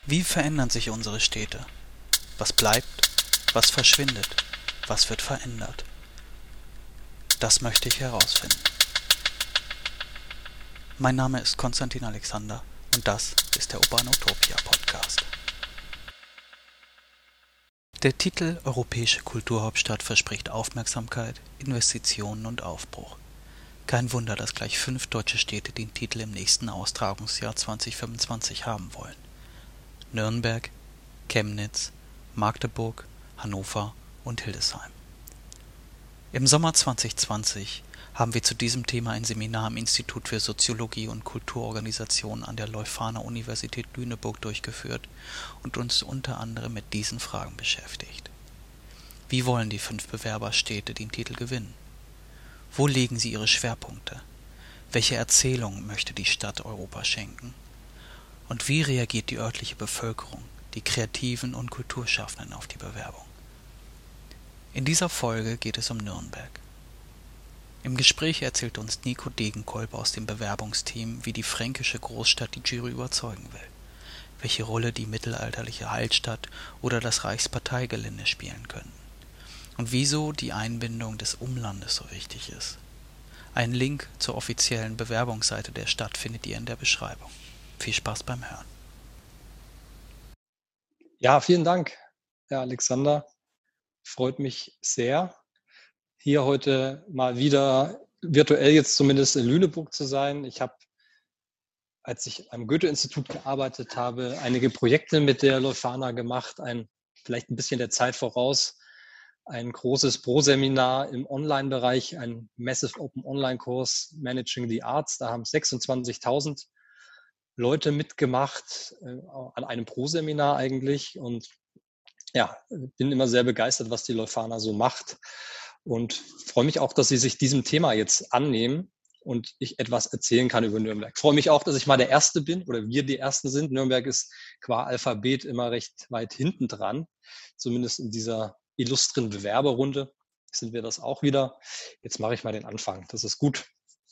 Wie verändern sich unsere Städte? Was bleibt? Was verschwindet? Was wird verändert? Das möchte ich herausfinden. Mein Name ist Konstantin Alexander und das ist der Urbanutopia Podcast. Der Titel Europäische Kulturhauptstadt verspricht Aufmerksamkeit, Investitionen und Aufbruch. Kein Wunder, dass gleich 5 deutsche Städte den Titel im nächsten Austragungsjahr 2025 haben wollen. Nürnberg, Chemnitz, Magdeburg, Hannover und Hildesheim. Im Sommer 2020 haben wir zu diesem Thema ein Seminar am Institut für Soziologie und Kulturorganisation an der Leuphana-Universität Lüneburg durchgeführt und uns unter anderem mit diesen Fragen beschäftigt. Wie wollen die 5 Bewerberstädte den Titel gewinnen? Wo legen sie ihre Schwerpunkte? Welche Erzählung möchte die Stadt Europa schenken? Und wie reagiert die örtliche Bevölkerung, die Kreativen und Kulturschaffenden auf die Bewerbung? In dieser Folge geht es um Nürnberg. Im Gespräch erzählt uns Nico Degenkolb aus dem Bewerbungsteam, wie die fränkische Großstadt die Jury überzeugen will, welche Rolle die mittelalterliche Altstadt oder das Reichsparteigelände spielen können und wieso die Einbindung des Umlandes so wichtig ist. Einen Link zur offiziellen Bewerbungsseite der Stadt findet ihr in der Beschreibung. Viel Spaß beim Hören. Ja, vielen Dank, Herr Alexander. Freut mich sehr, hier heute mal wieder virtuell jetzt zumindest in Lüneburg zu sein. Ich habe, als ich am Goethe-Institut gearbeitet habe, einige Projekte mit der Leuphana gemacht, vielleicht ein bisschen der Zeit voraus, ein großes Pro-Seminar im Online-Bereich, ein Massive Open Online-Kurs Managing the Arts. Da haben 26.000 Leute mitgemacht an einem Pro-Seminar eigentlich und ja, bin immer sehr begeistert, was die Leuphana so macht und freue mich auch, dass Sie sich diesem Thema jetzt annehmen und ich etwas erzählen kann über Nürnberg. Ich freue mich auch, dass ich mal der Erste bin oder wir die Ersten sind. Nürnberg ist qua Alphabet immer recht weit hinten dran, zumindest in dieser illustren Bewerberrunde sind wir das auch wieder. Jetzt mache ich mal den Anfang, das ist gut.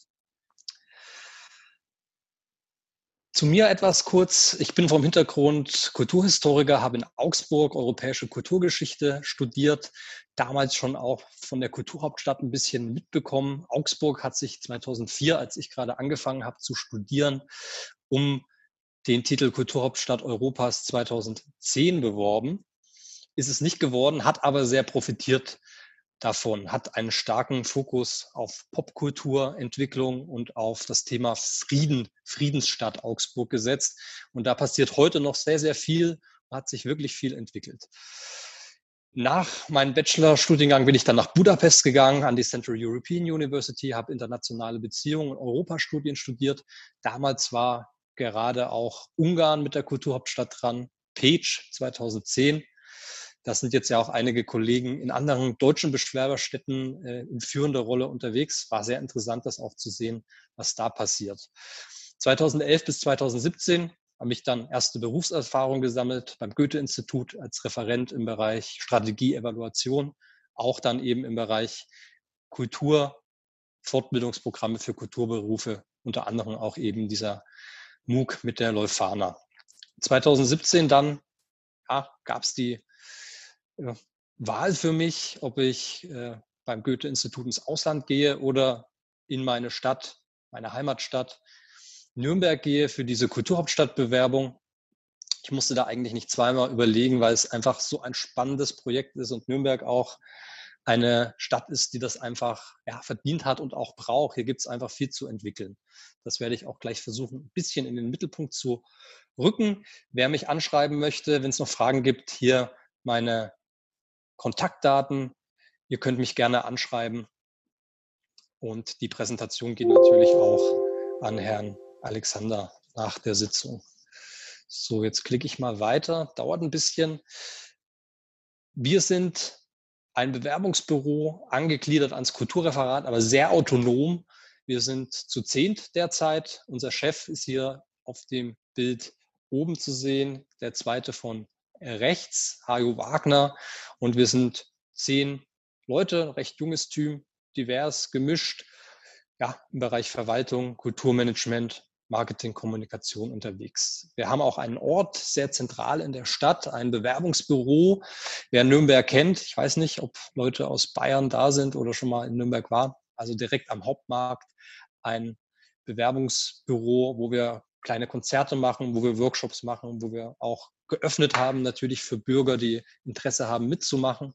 Zu mir etwas kurz. Ich bin vom Hintergrund Kulturhistoriker, habe in Augsburg europäische Kulturgeschichte studiert, damals schon auch von der Kulturhauptstadt ein bisschen mitbekommen. Augsburg hat sich 2004, als ich gerade angefangen habe zu studieren, um den Titel Kulturhauptstadt Europas 2010 beworben. Ist es nicht geworden, hat aber sehr profitiert davon, hat einen starken Fokus auf Popkulturentwicklung und auf das Thema Friedensstadt Augsburg gesetzt. Und da passiert heute noch sehr, sehr viel, hat sich wirklich viel entwickelt. Nach meinem Bachelorstudiengang bin ich dann nach Budapest gegangen, an die Central European University, habe internationale Beziehungen und Europastudien studiert. Damals war gerade auch Ungarn mit der Kulturhauptstadt dran, Pécs 2010. Das sind jetzt ja auch einige Kollegen in anderen deutschen Bewerberstädten in führender Rolle unterwegs. War sehr interessant, das auch zu sehen, was da passiert. 2011 bis 2017 habe ich dann erste Berufserfahrung gesammelt beim Goethe-Institut als Referent im Bereich Strategie, Evaluation, auch dann eben im Bereich Kultur, Fortbildungsprogramme für Kulturberufe, unter anderem auch eben dieser MOOC mit der Leuphana. 2017 dann gab es die Wahl für mich, ob ich beim Goethe-Institut ins Ausland gehe oder in meine Stadt, meine Heimatstadt Nürnberg gehe für diese Kulturhauptstadtbewerbung. Ich musste da eigentlich nicht zweimal überlegen, weil es einfach so ein spannendes Projekt ist und Nürnberg auch eine Stadt ist, die das einfach verdient hat und auch braucht. Hier gibt es einfach viel zu entwickeln. Das werde ich auch gleich versuchen, ein bisschen in den Mittelpunkt zu rücken. Wer mich anschreiben möchte, wenn es noch Fragen gibt, hier meine Kontaktdaten. Ihr könnt mich gerne anschreiben. Und die Präsentation geht natürlich auch an Herrn Alexander nach der Sitzung. So, jetzt klicke ich mal weiter. Dauert ein bisschen. Wir sind ein Bewerbungsbüro, angegliedert ans Kulturreferat, aber sehr autonom. Wir sind zu 10 derzeit. Unser Chef ist hier auf dem Bild oben zu sehen, der zweite von rechts, Hajo Wagner. Und wir sind 10 Leute, recht junges Team, divers, gemischt, im Bereich Verwaltung, Kulturmanagement Marketing, Kommunikation unterwegs. Wir haben auch einen Ort sehr zentral in der Stadt, ein Bewerbungsbüro. Wer Nürnberg kennt, ich weiß nicht, ob Leute aus Bayern da sind oder schon mal in Nürnberg waren, also direkt am Hauptmarkt ein Bewerbungsbüro, wo wir kleine Konzerte machen, wo wir Workshops machen, wo wir auch geöffnet haben, natürlich für Bürger, die Interesse haben, mitzumachen.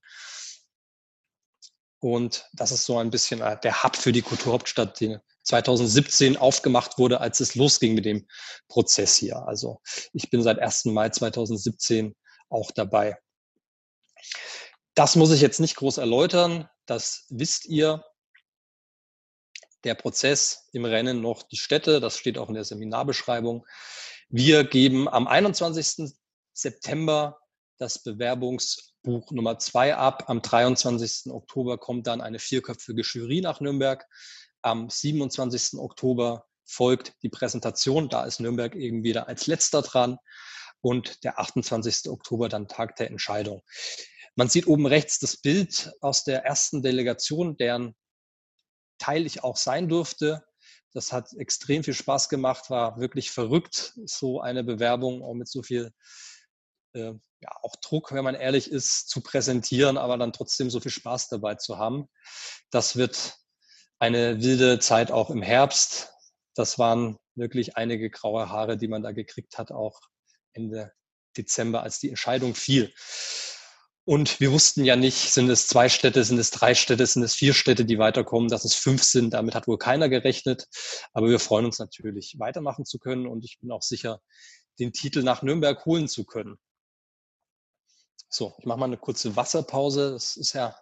Und das ist so ein bisschen der Hub für die Kulturhauptstadt, die 2017 aufgemacht wurde, als es losging mit dem Prozess hier. Also ich bin seit 1. Mai 2017 auch dabei. Das muss ich jetzt nicht groß erläutern, das wisst ihr. Der Prozess im Rennen noch die Städte, das steht auch in der Seminarbeschreibung. Wir geben am 21. September das Bewerbungsbuch Nummer 2 ab. Am 23. Oktober kommt dann eine 4-köpfige Jury nach Nürnberg. Am 27. Oktober folgt die Präsentation. Da ist Nürnberg eben wieder als letzter dran. Und der 28. Oktober dann Tag der Entscheidung. Man sieht oben rechts das Bild aus der ersten Delegation, deren Teil ich auch sein durfte. Das hat extrem viel Spaß gemacht, war wirklich verrückt, so eine Bewerbung auch mit so viel auch Druck, wenn man ehrlich ist, zu präsentieren, aber dann trotzdem so viel Spaß dabei zu haben. Das wird eine wilde Zeit auch im Herbst. Das waren wirklich einige graue Haare, die man da gekriegt hat, auch Ende Dezember, als die Entscheidung fiel. Und wir wussten ja nicht, sind es 2 Städte, sind es 3 Städte, sind es 4 Städte, die weiterkommen, dass es 5 sind. Damit hat wohl keiner gerechnet. Aber wir freuen uns natürlich, weitermachen zu können. Und ich bin auch sicher, den Titel nach Nürnberg holen zu können. So, ich mache mal eine kurze Wasserpause. Das ist ja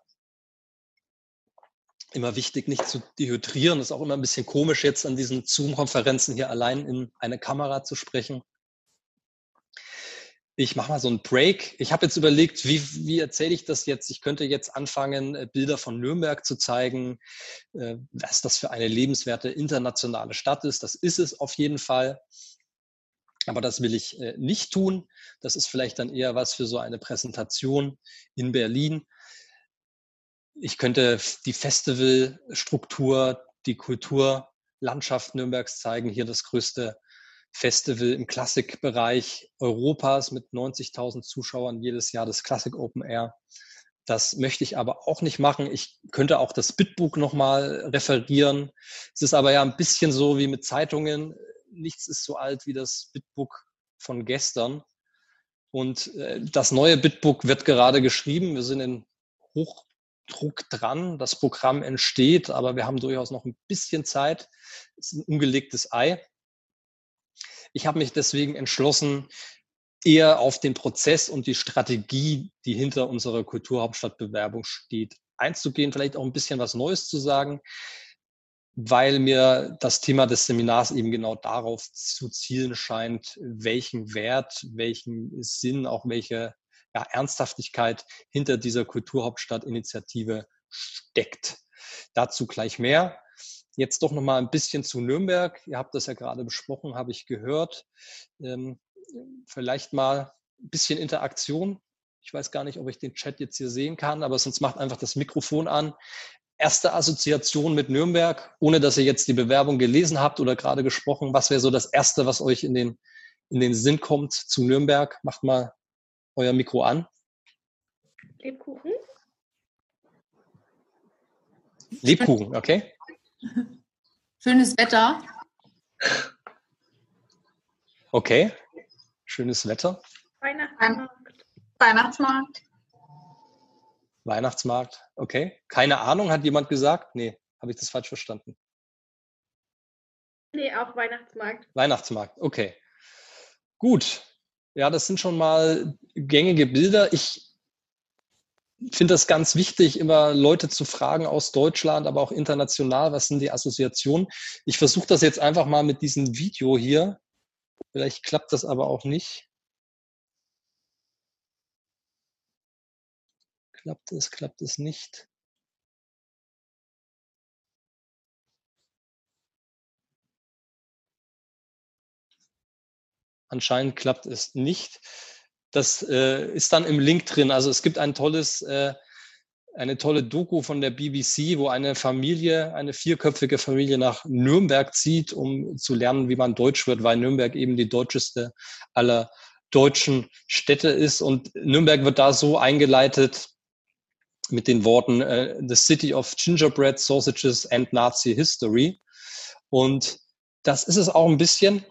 immer wichtig, nicht zu dehydrieren. Das ist auch immer ein bisschen komisch, jetzt an diesen Zoom-Konferenzen hier allein in eine Kamera zu sprechen. Ich mache mal so einen Break. Ich habe jetzt überlegt, wie erzähle ich das jetzt? Ich könnte jetzt anfangen, Bilder von Nürnberg zu zeigen, was das für eine lebenswerte internationale Stadt ist. Das ist es auf jeden Fall. Aber das will ich nicht tun. Das ist vielleicht dann eher was für so eine Präsentation in Berlin. Ich könnte die Festivalstruktur, die Kulturlandschaft Nürnbergs zeigen. Hier das größte Festival im Klassikbereich Europas mit 90.000 Zuschauern jedes Jahr, das Classic Open Air. Das möchte ich aber auch nicht machen. Ich könnte auch das Bitbook nochmal referieren. Es ist aber ja ein bisschen so wie mit Zeitungen. Nichts ist so alt wie das Bitbook von gestern. Und das neue Bitbook wird gerade geschrieben. Wir sind in Hochdruck dran. Das Programm entsteht, aber wir haben durchaus noch ein bisschen Zeit. Es ist ein ungelegtes Ei. Ich habe mich deswegen entschlossen, eher auf den Prozess und die Strategie, die hinter unserer Kulturhauptstadtbewerbung steht, einzugehen, vielleicht auch ein bisschen was Neues zu sagen, weil mir das Thema des Seminars eben genau darauf zu zielen scheint, welchen Wert, welchen Sinn, auch welche Ernsthaftigkeit hinter dieser Kulturhauptstadtinitiative steckt. Dazu gleich mehr. Jetzt doch noch mal ein bisschen zu Nürnberg. Ihr habt das ja gerade besprochen, habe ich gehört. Vielleicht mal ein bisschen Interaktion. Ich weiß gar nicht, ob ich den Chat jetzt hier sehen kann, aber sonst macht einfach das Mikrofon an. Erste Assoziation mit Nürnberg, ohne dass ihr jetzt die Bewerbung gelesen habt oder gerade gesprochen. Was wäre so das Erste, was euch in den Sinn kommt zu Nürnberg? Macht mal euer Mikro an. Lebkuchen. Lebkuchen, okay. Schönes Wetter. Okay, schönes Wetter. Weihnachtsmarkt. Weihnachtsmarkt. Weihnachtsmarkt, okay. Keine Ahnung, hat jemand gesagt? Nee, habe ich das falsch verstanden? Nee, auch Weihnachtsmarkt. Weihnachtsmarkt, okay. Gut, ja, das sind schon mal gängige Bilder. Ich finde das ganz wichtig, immer Leute zu fragen aus Deutschland, aber auch international, was sind die Assoziationen? Ich versuche das jetzt einfach mal mit diesem Video hier. Vielleicht klappt das aber auch nicht. Klappt es nicht? Anscheinend klappt es nicht. Das ist dann im Link drin. Also es gibt ein tolles eine tolle Doku von der BBC, wo eine Familie, eine 4-köpfige Familie nach Nürnberg zieht, um zu lernen, wie man Deutsch wird, weil Nürnberg eben die deutscheste aller deutschen Städte ist. Und Nürnberg wird da so eingeleitet mit den Worten The City of Gingerbread, Sausages and Nazi History. Und das ist es auch ein bisschen.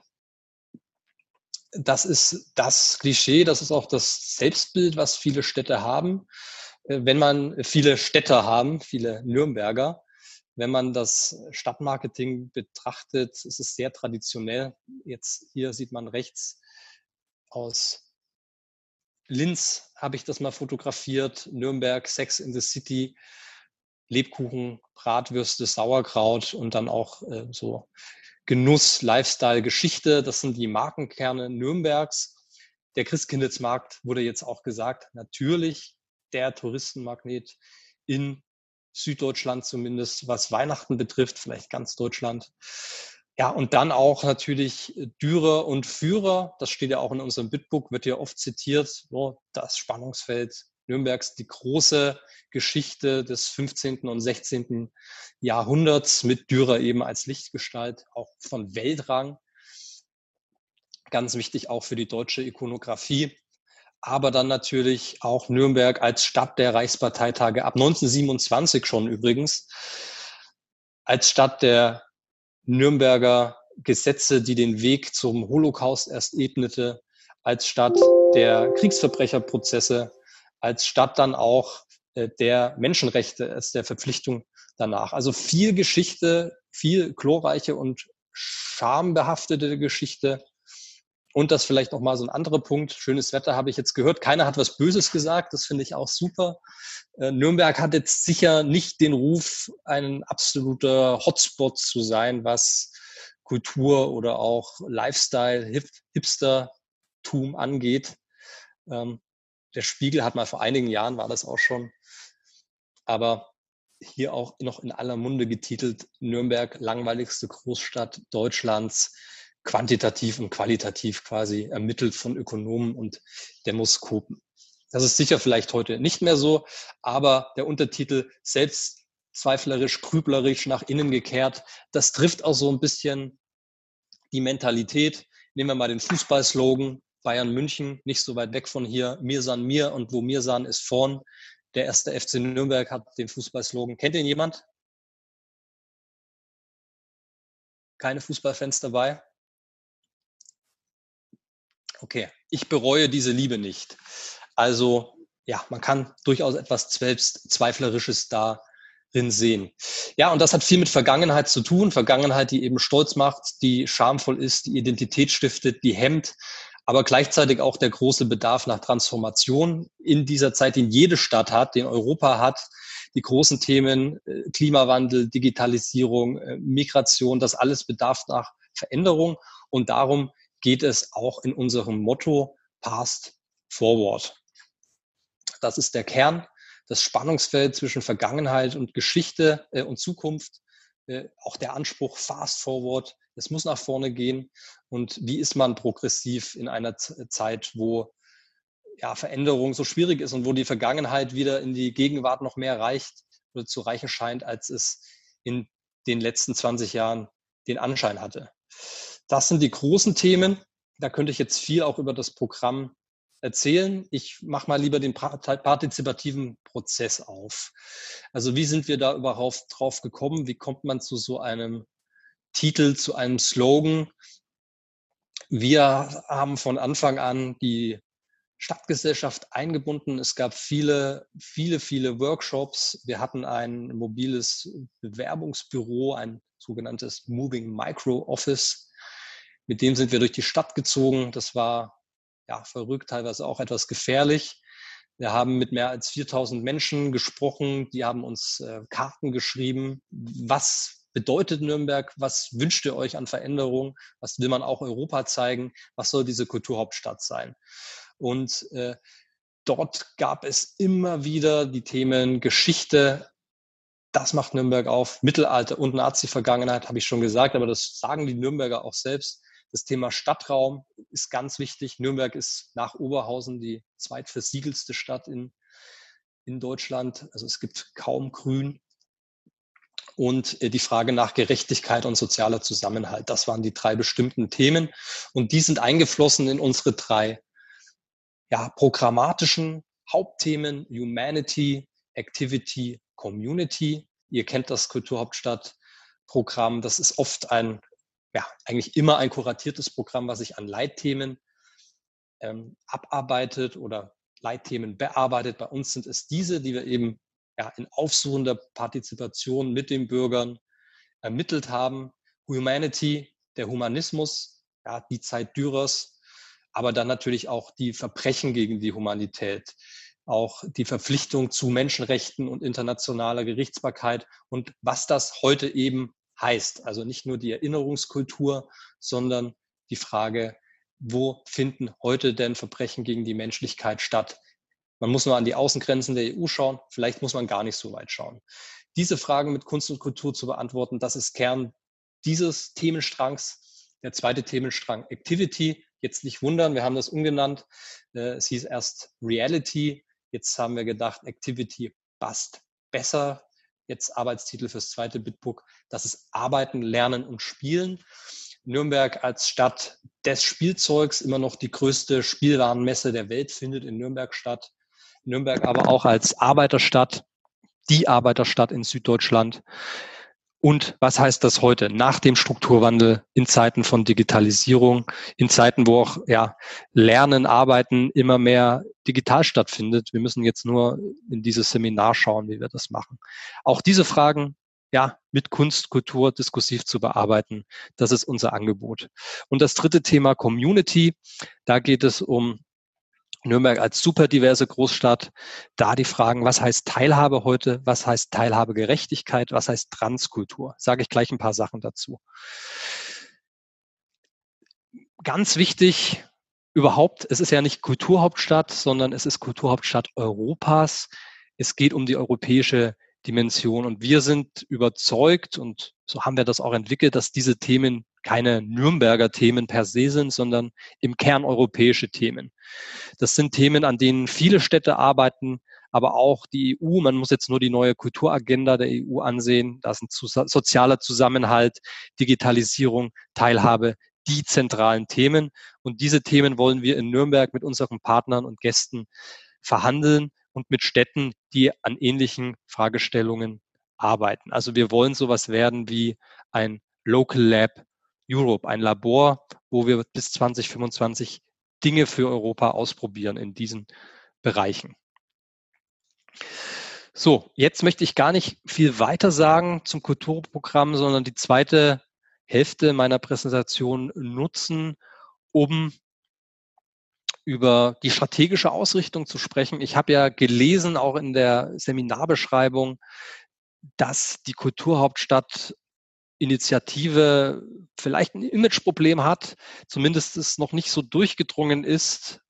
Das ist das Klischee, das ist auch das Selbstbild, was viele Städte haben. Viele Städter haben, viele Nürnberger. Wenn man das Stadtmarketing betrachtet, ist es sehr traditionell. Jetzt hier sieht man rechts aus Linz, habe ich das mal fotografiert, Nürnberg, Sex in the City, Lebkuchen, Bratwürste, Sauerkraut und dann auch so Genuss, Lifestyle, Geschichte. Das sind die Markenkerne Nürnbergs. Der Christkindlesmarkt wurde jetzt auch gesagt, natürlich der Touristenmagnet in Süddeutschland zumindest, was Weihnachten betrifft, vielleicht ganz Deutschland. Ja, und dann auch natürlich Dürer und Führer. Das steht ja auch in unserem Bitbook, wird ja oft zitiert. So, das Spannungsfeld Nürnbergs, die große Geschichte des 15. und 16. Jahrhunderts mit Dürer eben als Lichtgestalt, auch von Weltrang. Ganz wichtig auch für die deutsche Ikonografie. Aber dann natürlich auch Nürnberg als Stadt der Reichsparteitage, ab 1927 schon übrigens, als Stadt der Nürnberger Gesetze, die den Weg zum Holocaust erst ebnete, als Stadt der Kriegsverbrecherprozesse, als Stadt dann auch der Menschenrechte, als der Verpflichtung danach. Also viel Geschichte, viel glorreiche und schambehaftete Geschichte. Und das vielleicht noch mal so ein anderer Punkt. Schönes Wetter habe ich jetzt gehört. Keiner hat was Böses gesagt. Das finde ich auch super. Nürnberg hat jetzt sicher nicht den Ruf, ein absoluter Hotspot zu sein, was Kultur oder auch Lifestyle, Hipstertum angeht. Der Spiegel hat mal vor einigen Jahren, war das auch schon, aber hier auch noch in aller Munde getitelt, Nürnberg, langweiligste Großstadt Deutschlands, quantitativ und qualitativ quasi ermittelt von Ökonomen und Demoskopen. Das ist sicher vielleicht heute nicht mehr so, aber der Untertitel selbstzweiflerisch, grüblerisch nach innen gekehrt, das trifft auch so ein bisschen die Mentalität. Nehmen wir mal den Fußballslogan, Bayern München, nicht so weit weg von hier, mir san mir und wo mir san ist vorn. Der erste FC Nürnberg hat den Fußballslogan. Kennt ihn jemand? Keine Fußballfans dabei? Okay, ich bereue diese Liebe nicht. Also ja, man kann durchaus etwas Selbstzweiflerisches darin sehen. Ja, und das hat viel mit Vergangenheit zu tun. Vergangenheit, die eben stolz macht, die schamvoll ist, die Identität stiftet, die hemmt, aber gleichzeitig auch der große Bedarf nach Transformation in dieser Zeit, den jede Stadt hat, den Europa hat. Die großen Themen Klimawandel, Digitalisierung, Migration, das alles bedarf nach Veränderung. Und darum geht es auch in unserem Motto Past Forward. Das ist der Kern, das Spannungsfeld zwischen Vergangenheit und Geschichte und Zukunft. Auch der Anspruch Fast Forward, es muss nach vorne gehen. Und wie ist man progressiv in einer Zeit, wo ja, Veränderung so schwierig ist und wo die Vergangenheit wieder in die Gegenwart noch mehr reicht oder zu reichen scheint, als es in den letzten 20 Jahren den Anschein hatte. Das sind die großen Themen. Da könnte ich jetzt viel auch über das Programm erzählen. Ich mache mal lieber den partizipativen Prozess auf. Also wie sind wir da überhaupt drauf gekommen? Wie kommt man zu so einem Titel, zu einem Slogan? Wir haben von Anfang an die Stadtgesellschaft eingebunden. Es gab viele Workshops. Wir hatten ein mobiles Bewerbungsbüro, ein sogenanntes Moving Micro Office. Mit dem sind wir durch die Stadt gezogen. Das war ja verrückt, teilweise auch etwas gefährlich. Wir haben mit mehr als 4000 Menschen gesprochen. Die haben uns Karten geschrieben. Was bedeutet Nürnberg? Was wünscht ihr euch an Veränderung? Was will man auch Europa zeigen? Was soll diese Kulturhauptstadt sein? Und dort gab es immer wieder die Themen Geschichte. Das macht Nürnberg auf. Mittelalter und Nazi-Vergangenheit, habe ich schon gesagt, aber das sagen die Nürnberger auch selbst. Das Thema Stadtraum ist ganz wichtig. Nürnberg ist nach Oberhausen die zweitversiegelste Stadt in in Deutschland. Also es gibt kaum Grün. Und die Frage nach Gerechtigkeit und sozialer Zusammenhalt. Das waren die 3 bestimmten Themen. Und die sind eingeflossen in unsere 3 programmatischen Hauptthemen: Humanity, Activity, Community. Ihr kennt das Kulturhauptstadt-Programm. Das ist oft eigentlich immer ein kuratiertes Programm, was sich an Leitthemen abarbeitet oder Leitthemen bearbeitet. Bei uns sind es diese, die wir eben in aufsuchender Partizipation mit den Bürgern ermittelt haben. Humanity, der Humanismus, die Zeit Dürers, aber dann natürlich auch die Verbrechen gegen die Humanität, auch die Verpflichtung zu Menschenrechten und internationaler Gerichtsbarkeit und was das heute eben heißt. Also nicht nur die Erinnerungskultur, sondern die Frage, wo finden heute denn Verbrechen gegen die Menschlichkeit statt? Man muss nur an die Außengrenzen der EU schauen, vielleicht muss man gar nicht so weit schauen. Diese Fragen mit Kunst und Kultur zu beantworten, das ist Kern dieses Themenstrangs. Der zweite Themenstrang Activity, jetzt nicht wundern, wir haben das umgenannt. Es hieß erst Reality, jetzt haben wir gedacht, Activity passt besser. Jetzt Arbeitstitel fürs zweite Bitbook, das ist Arbeiten, Lernen und Spielen. Nürnberg als Stadt des Spielzeugs, immer noch die größte Spielwarenmesse der Welt findet in Nürnberg statt. Nürnberg aber auch als Arbeiterstadt, die Arbeiterstadt in Süddeutschland. Und was heißt das heute nach dem Strukturwandel in Zeiten von Digitalisierung, in Zeiten, wo auch Lernen, Arbeiten immer mehr digital stattfindet? Wir müssen jetzt nur in dieses Seminar schauen, wie wir das machen. Auch diese Fragen mit Kunst, Kultur diskursiv zu bearbeiten, das ist unser Angebot. Und das dritte Thema Community, da geht es um Nürnberg als superdiverse Großstadt, da die Fragen, was heißt Teilhabe heute, was heißt Teilhabegerechtigkeit, was heißt Transkultur? Sage ich gleich ein paar Sachen dazu. Ganz wichtig überhaupt, es ist ja nicht Kulturhauptstadt, sondern es ist Kulturhauptstadt Europas. Es geht um die europäische Dimension und wir sind überzeugt, und so haben wir das auch entwickelt, dass diese Themen keine Nürnberger Themen per se sind, sondern im Kern europäische Themen. Das sind Themen, an denen viele Städte arbeiten, aber auch die EU. Man muss jetzt nur die neue Kulturagenda der EU ansehen. Da sind sozialer Zusammenhalt, Digitalisierung, Teilhabe die zentralen Themen. Und diese Themen wollen wir in Nürnberg mit unseren Partnern und Gästen verhandeln und mit Städten, die an ähnlichen Fragestellungen arbeiten. Also wir wollen sowas werden wie ein Local Lab Europe, ein Labor, wo wir bis 2025 Dinge für Europa ausprobieren in diesen Bereichen. So, jetzt möchte ich gar nicht viel weiter sagen zum Kulturprogramm, sondern die zweite Hälfte meiner Präsentation nutzen, um über die strategische Ausrichtung zu sprechen. Ich habe ja gelesen, auch in der Seminarbeschreibung, dass die Kulturhauptstadt Initiative vielleicht ein Imageproblem hat, zumindest es noch nicht so durchgedrungen ist,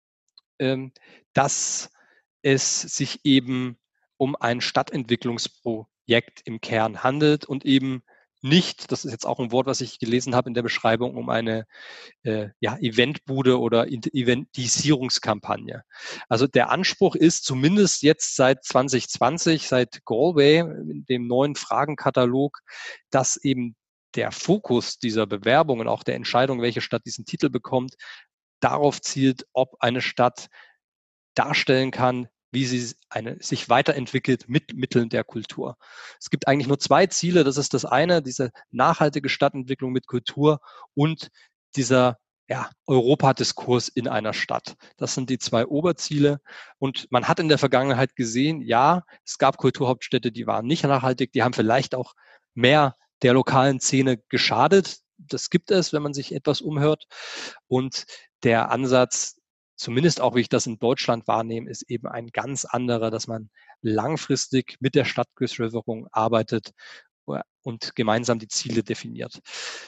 dass es sich eben um ein Stadtentwicklungsprojekt im Kern handelt und eben nicht, das ist jetzt auch ein Wort, was ich gelesen habe in der Beschreibung, um eine Eventbude oder Eventisierungskampagne. Also der Anspruch ist zumindest jetzt seit 2020, seit Galway, dem neuen Fragenkatalog, dass eben der Fokus dieser Bewerbung und auch der Entscheidung, welche Stadt diesen Titel bekommt, darauf zielt, ob eine Stadt darstellen kann, wie sie sich weiterentwickelt mit Mitteln der Kultur. Es gibt eigentlich nur 2 Ziele. Das ist das eine, diese nachhaltige Stadtentwicklung mit Kultur und dieser Europadiskurs in einer Stadt. Das sind die 2 Oberziele. Und man hat in der Vergangenheit gesehen, es gab Kulturhauptstädte, die waren nicht nachhaltig, die haben vielleicht auch mehr der lokalen Szene geschadet. Das gibt es, wenn man sich etwas umhört. Und der Ansatz, zumindest auch, wie ich das in Deutschland wahrnehme, ist eben ein ganz anderer, dass man langfristig mit der Stadtgestaltung arbeitet und gemeinsam die Ziele definiert.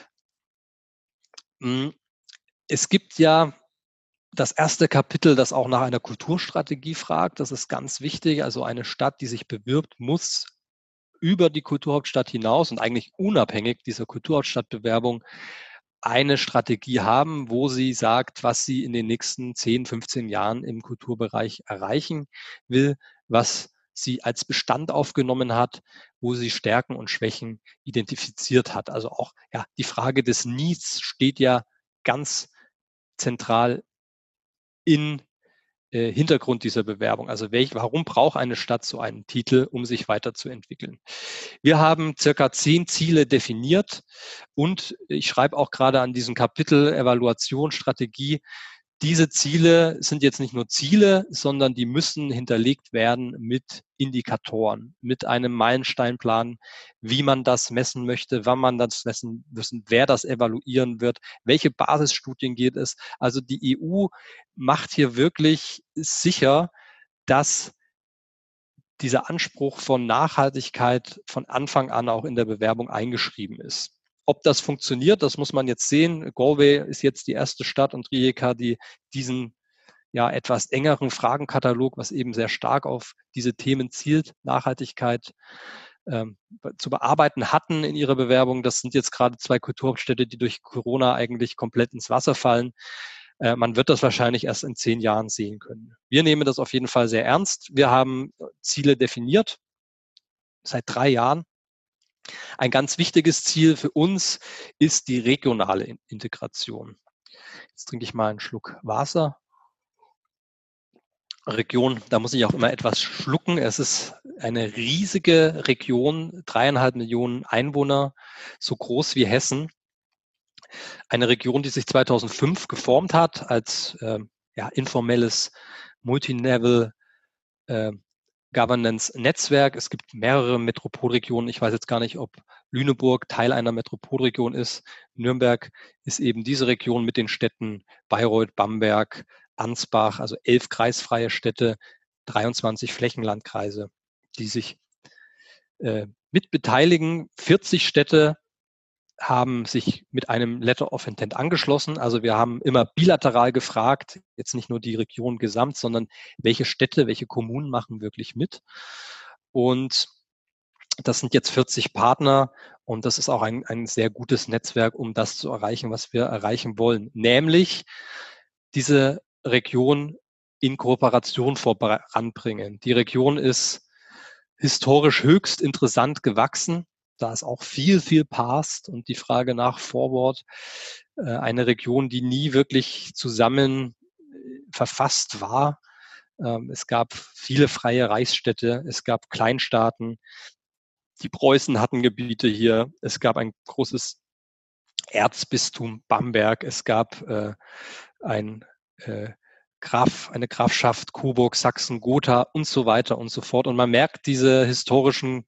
Es gibt ja das erste Kapitel, das auch nach einer Kulturstrategie fragt. Das ist ganz wichtig. Also eine Stadt, die sich bewirbt, muss über die Kulturhauptstadt hinaus und eigentlich unabhängig dieser Kulturhauptstadtbewerbung eine Strategie haben, wo sie sagt, was sie in den nächsten 10, 15 Jahren im Kulturbereich erreichen will, was sie als Bestand aufgenommen hat, wo sie Stärken und Schwächen identifiziert hat. Also auch die Frage des Needs steht ja ganz zentral in Hintergrund dieser Bewerbung. Also warum braucht eine Stadt so einen Titel, um sich weiterzuentwickeln? Wir haben circa 10 Ziele definiert und ich schreibe auch gerade an diesem Kapitel Evaluation, Strategie. Diese Ziele sind jetzt nicht nur Ziele, sondern die müssen hinterlegt werden mit Indikatoren, mit einem Meilensteinplan, wie man das messen möchte, wann man das messen müssen, wer das evaluieren wird, welche Basisstudien geht es. Also die EU macht hier wirklich sicher, dass dieser Anspruch von Nachhaltigkeit von Anfang an auch in der Bewerbung eingeschrieben ist. Ob das funktioniert, das muss man jetzt sehen. Galway ist jetzt die erste Stadt und Rijeka, die diesen etwas engeren Fragenkatalog, was eben sehr stark auf diese Themen zielt, Nachhaltigkeit zu bearbeiten hatten in ihrer Bewerbung. Das sind jetzt gerade 2 Kulturhauptstädte, die durch Corona eigentlich komplett ins Wasser fallen. Man wird das wahrscheinlich erst in 10 Jahren sehen können. Wir nehmen das auf jeden Fall sehr ernst. Wir haben Ziele definiert seit 3 Jahren. Ein ganz wichtiges Ziel für uns ist die regionale Integration. Jetzt trinke ich mal einen Schluck Wasser. Region, da muss ich auch immer etwas schlucken. Es ist eine riesige Region, 3,5 Millionen Einwohner, so groß wie Hessen. Eine Region, die sich 2005 geformt hat als informelles Multilevel Governance-Netzwerk. Es gibt mehrere Metropolregionen. Ich weiß jetzt gar nicht, ob Lüneburg Teil einer Metropolregion ist. Nürnberg ist eben diese Region mit den Städten Bayreuth, Bamberg, Ansbach, also 11 kreisfreie Städte, 23 Flächenlandkreise, die sich mit beteiligen. 40 Städte haben sich mit einem Letter of Intent angeschlossen. Also wir haben immer bilateral gefragt, jetzt nicht nur die Region gesamt, sondern welche Städte, welche Kommunen machen wirklich mit. Und das sind jetzt 40 Partner und das ist auch ein sehr gutes Netzwerk, um das zu erreichen, was wir erreichen wollen. Nämlich diese Region in Kooperation voranbringen. Die Region ist historisch höchst interessant gewachsen. Da ist auch viel Past und die Frage nach Forward. Eine Region, die nie wirklich zusammen verfasst war. Es gab viele freie Reichsstädte, es gab Kleinstaaten. Die Preußen hatten Gebiete hier. Es gab ein großes Erzbistum Bamberg. Es gab eine Grafschaft Coburg, Sachsen, Gotha und so weiter und so fort. Und man merkt diese historischen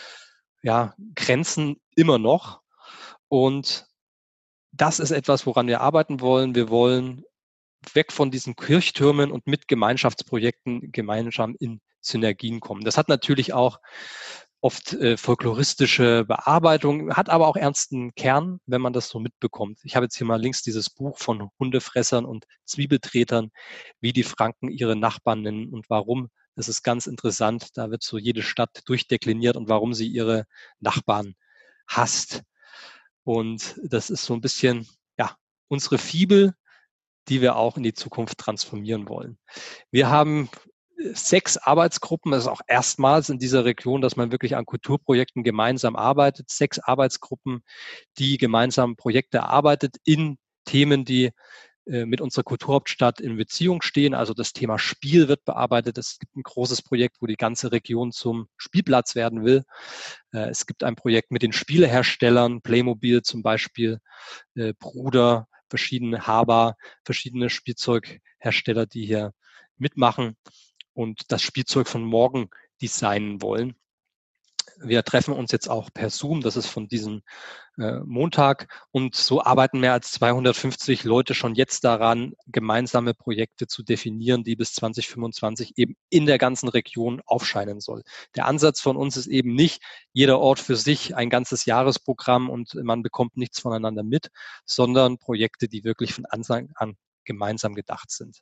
Grenzen immer noch. Und das ist etwas, woran wir arbeiten wollen. Wir wollen weg von diesen Kirchtürmen und mit Gemeinschaftsprojekten gemeinsam in Synergien kommen. Das hat natürlich auch oft folkloristische Bearbeitung, hat aber auch ernsten Kern, wenn man das so mitbekommt. Ich habe jetzt hier mal links dieses Buch von Hundefressern und Zwiebeltretern, wie die Franken ihre Nachbarn nennen und warum. Das ist ganz interessant. Da wird so jede Stadt durchdekliniert und warum sie ihre Nachbarn hasst. Und das ist so ein bisschen unsere Fibel, die wir auch in die Zukunft transformieren wollen. Wir haben 6 Arbeitsgruppen. Das ist auch erstmals in dieser Region, dass man wirklich an Kulturprojekten gemeinsam arbeitet. 6 Arbeitsgruppen, die gemeinsam Projekte erarbeitet in Themen, die mit unserer Kulturhauptstadt in Beziehung stehen. Also das Thema Spiel wird bearbeitet. Es gibt ein großes Projekt, wo die ganze Region zum Spielplatz werden will. Es gibt ein Projekt mit den Spieleherstellern, Playmobil zum Beispiel, Bruder, verschiedene Haber, verschiedene Spielzeughersteller, die hier mitmachen und das Spielzeug von morgen designen wollen. Wir treffen uns jetzt auch per Zoom, das ist von diesem Montag und so arbeiten mehr als 250 Leute schon jetzt daran, gemeinsame Projekte zu definieren, die bis 2025 eben in der ganzen Region aufscheinen soll. Der Ansatz von uns ist eben nicht jeder Ort für sich ein ganzes Jahresprogramm und man bekommt nichts voneinander mit, sondern Projekte, die wirklich von Anfang an gemeinsam gedacht sind.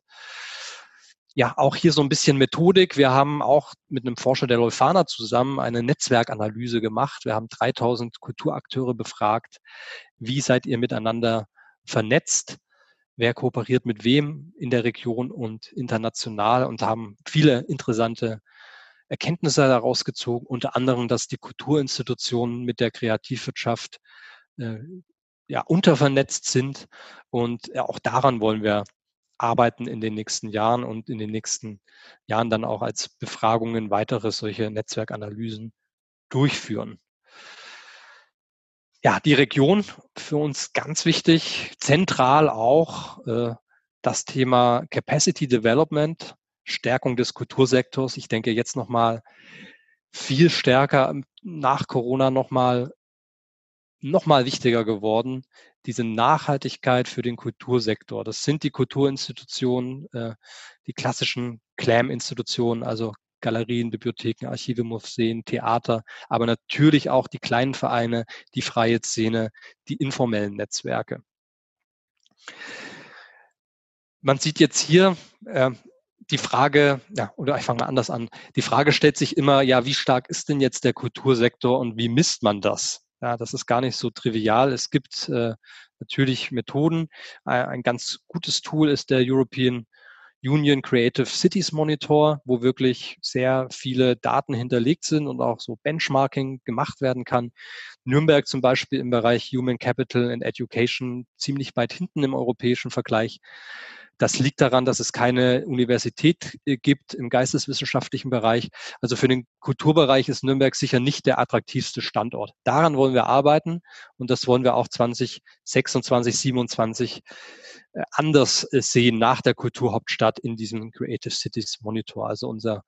Ja, auch hier so ein bisschen Methodik. Wir haben auch mit einem Forscher der Leuphana zusammen eine Netzwerkanalyse gemacht. Wir haben 3000 Kulturakteure befragt. Wie seid ihr miteinander vernetzt? Wer kooperiert mit wem in der Region und international und haben viele interessante Erkenntnisse daraus gezogen, unter anderem, dass die Kulturinstitutionen mit der Kreativwirtschaft untervernetzt sind. Und auch daran wollen wir arbeiten in den nächsten Jahren und in den nächsten Jahren dann auch als Befragungen weitere solche Netzwerkanalysen durchführen. Ja, die Region für uns ganz wichtig, zentral auch das Thema Capacity Development, Stärkung des Kultursektors. Ich denke jetzt nochmal viel stärker nach Corona nochmal wichtiger geworden, diese Nachhaltigkeit für den Kultursektor. Das sind die Kulturinstitutionen, die klassischen CLAM-Institutionen, also Galerien, Bibliotheken, Archive, Museen, Theater, aber natürlich auch die kleinen Vereine, die freie Szene, die informellen Netzwerke. Man sieht jetzt hier die Frage, oder ich fange mal anders an. Die Frage stellt sich immer, wie stark ist denn jetzt der Kultursektor und wie misst man das? Ja, das ist gar nicht so trivial. Es gibt natürlich Methoden. Ein ganz gutes Tool ist der European Union Creative Cities Monitor, wo wirklich sehr viele Daten hinterlegt sind und auch so Benchmarking gemacht werden kann. Nürnberg zum Beispiel im Bereich Human Capital and Education ziemlich weit hinten im europäischen Vergleich. Das liegt daran, dass es keine Universität gibt im geisteswissenschaftlichen Bereich. Also für den Kulturbereich ist Nürnberg sicher nicht der attraktivste Standort. Daran wollen wir arbeiten und das wollen wir auch 2026, 2027 anders sehen nach der Kulturhauptstadt in diesem Creative Cities Monitor. Also unser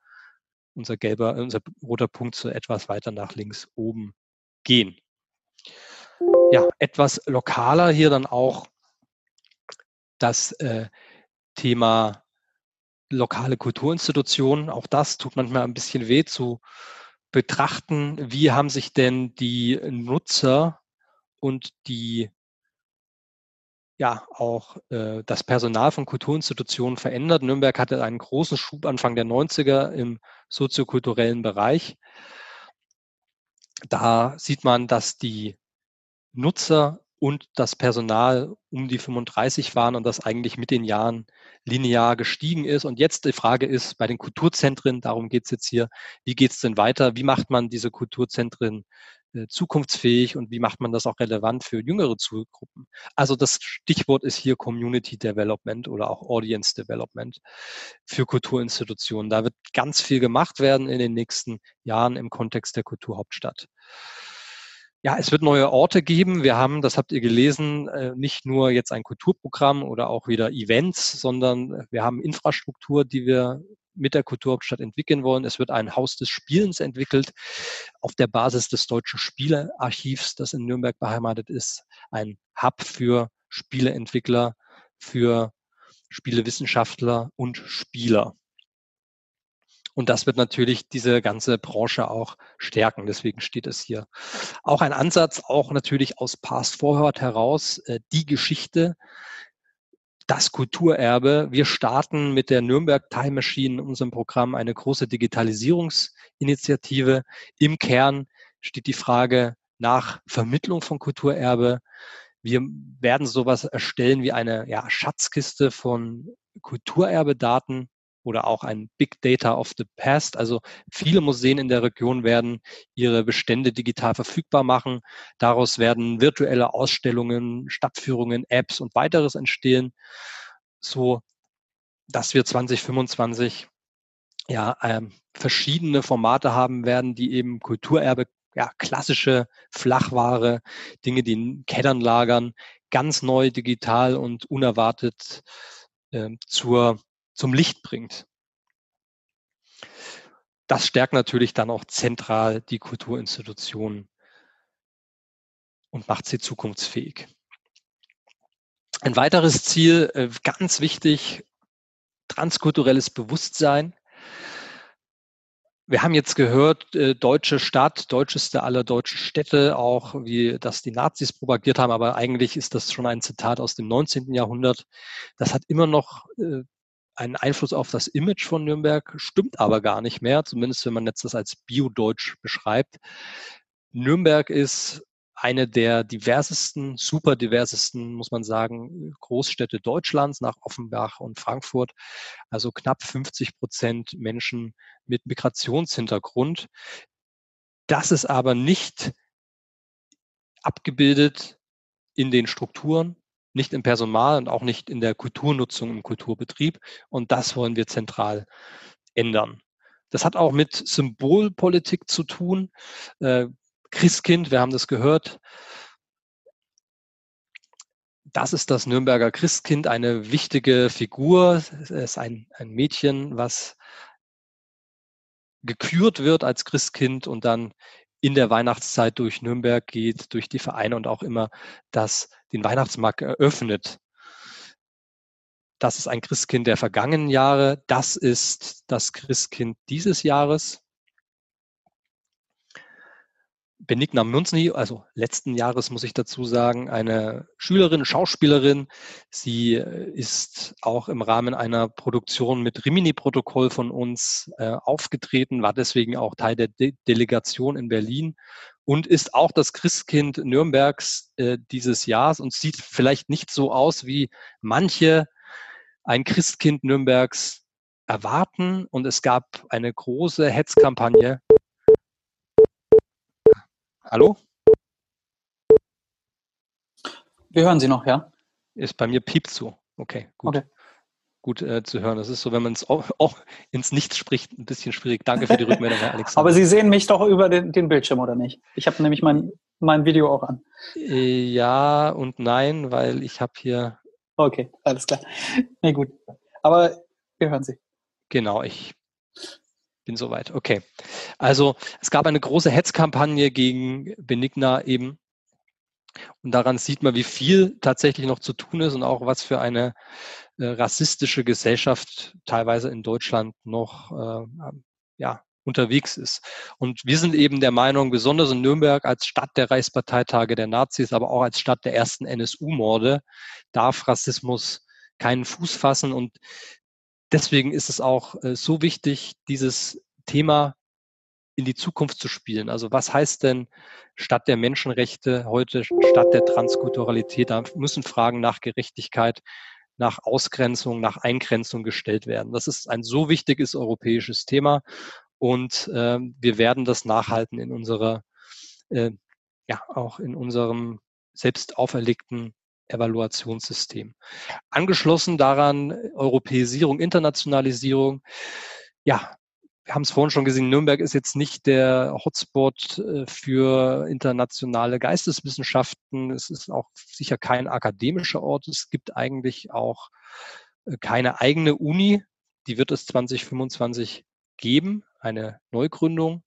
roter Punkt so etwas weiter nach links oben gehen. Ja, etwas lokaler hier dann auch das Thema lokale Kulturinstitutionen. Auch das tut manchmal ein bisschen weh zu betrachten. Wie haben sich denn die Nutzer und auch das Personal von Kulturinstitutionen verändert? Nürnberg hatte einen großen Schub Anfang der 90er im soziokulturellen Bereich. Da sieht man, dass die Nutzer und das Personal um die 35 waren und das eigentlich mit den Jahren linear gestiegen ist. Und jetzt die Frage ist bei den Kulturzentren, darum geht es jetzt hier, wie geht es denn weiter? Wie macht man diese Kulturzentren zukunftsfähig und wie macht man das auch relevant für jüngere Zielgruppen? Also das Stichwort ist hier Community Development oder auch Audience Development für Kulturinstitutionen. Da wird ganz viel gemacht werden in den nächsten Jahren im Kontext der Kulturhauptstadt. Ja, es wird neue Orte geben. Wir haben, das habt ihr gelesen, nicht nur jetzt ein Kulturprogramm oder auch wieder Events, sondern wir haben Infrastruktur, die wir mit der Kulturhauptstadt entwickeln wollen. Es wird ein Haus des Spielens entwickelt auf der Basis des Deutschen Spielearchivs, das in Nürnberg beheimatet ist. Ein Hub für Spieleentwickler, für Spielewissenschaftler und Spieler. Und das wird natürlich diese ganze Branche auch stärken. Deswegen steht es hier. Auch ein Ansatz, auch natürlich aus Past Forward heraus, die Geschichte, das Kulturerbe. Wir starten mit der Nürnberg Time Machine in unserem Programm eine große Digitalisierungsinitiative. Im Kern steht die Frage nach Vermittlung von Kulturerbe. Wir werden sowas erstellen wie eine Schatzkiste von Kulturerbedaten oder auch ein Big Data of the Past. Also viele Museen in der Region werden ihre Bestände digital verfügbar machen. Daraus werden virtuelle Ausstellungen, Stadtführungen, Apps und weiteres entstehen, so dass wir 2025 verschiedene Formate haben werden, die eben Kulturerbe, klassische Flachware, Dinge, die in Kellern lagern, ganz neu digital und unerwartet zum Licht bringt. Das stärkt natürlich dann auch zentral die Kulturinstitutionen und macht sie zukunftsfähig. Ein weiteres Ziel, ganz wichtig, transkulturelles Bewusstsein. Wir haben jetzt gehört, deutsche Stadt, deutscheste aller deutschen Städte, auch wie das die Nazis propagiert haben, aber eigentlich ist das schon ein Zitat aus dem 19. Jahrhundert. Das hat immer noch einen Einfluss auf das Image von Nürnberg, stimmt aber gar nicht mehr, zumindest wenn man jetzt das als Bio-Deutsch beschreibt. Nürnberg ist eine der diversesten, super diversesten, muss man sagen, Großstädte Deutschlands nach Offenbach und Frankfurt. Also knapp 50% Menschen mit Migrationshintergrund. Das ist aber nicht abgebildet in den Strukturen, nicht im Personal und auch nicht in der Kulturnutzung im Kulturbetrieb. Und das wollen wir zentral ändern. Das hat auch mit Symbolpolitik zu tun. Christkind, wir haben das gehört. Das ist das Nürnberger Christkind, eine wichtige Figur. Es ist ein Mädchen, was gekürt wird als Christkind und dann in der Weihnachtszeit durch Nürnberg geht, durch die Vereine und auch immer den Weihnachtsmarkt eröffnet. Das ist ein Christkind der vergangenen Jahre. Das ist das Christkind dieses Jahres. Benigna Münzny, also letzten Jahres muss ich dazu sagen, eine Schülerin, Schauspielerin. Sie ist auch im Rahmen einer Produktion mit Rimini-Protokoll von uns aufgetreten, war deswegen auch Teil der Delegation in Berlin und ist auch das Christkind Nürnbergs dieses Jahres und sieht vielleicht nicht so aus, wie manche ein Christkind Nürnbergs erwarten. Und es gab eine große Hetzkampagne. Hallo? Wir hören Sie noch, ja? Ist bei mir piept so. Okay, gut. Okay. Gut zu hören. Das ist so, wenn man es auch ins Nichts spricht, ein bisschen schwierig. Danke für die Rückmeldung, Herr Alexander. Aber Sie sehen mich doch über den Bildschirm, oder nicht? Ich habe nämlich mein Video auch an. Ja und nein, weil ich habe hier... Okay, alles klar. Nee, gut. Aber wir hören Sie. Genau, ich bin soweit. Okay. Also es gab eine große Hetzkampagne gegen Benigna eben. Und daran sieht man, wie viel tatsächlich noch zu tun ist und auch was für eine rassistische Gesellschaft teilweise in Deutschland noch unterwegs ist. Und wir sind eben der Meinung, besonders in Nürnberg als Stadt der Reichsparteitage der Nazis, aber auch als Stadt der ersten NSU-Morde, darf Rassismus keinen Fuß fassen. Und deswegen ist es auch so wichtig, dieses Thema in die Zukunft zu spielen. Also was heißt denn Stadt der Menschenrechte heute, Stadt der Transkulturalität? Da müssen Fragen nach Gerechtigkeit, nach Ausgrenzung, nach Eingrenzung gestellt werden. Das ist ein so wichtiges europäisches Thema und wir werden das nachhalten in unserer, auch in unserem selbst auferlegten Evaluationssystem. Angeschlossen daran Europäisierung, Internationalisierung. Ja, wir haben es vorhin schon gesehen, Nürnberg ist jetzt nicht der Hotspot für internationale Geisteswissenschaften. Es ist auch sicher kein akademischer Ort. Es gibt eigentlich auch keine eigene Uni. Die wird es 2025 geben, eine Neugründung.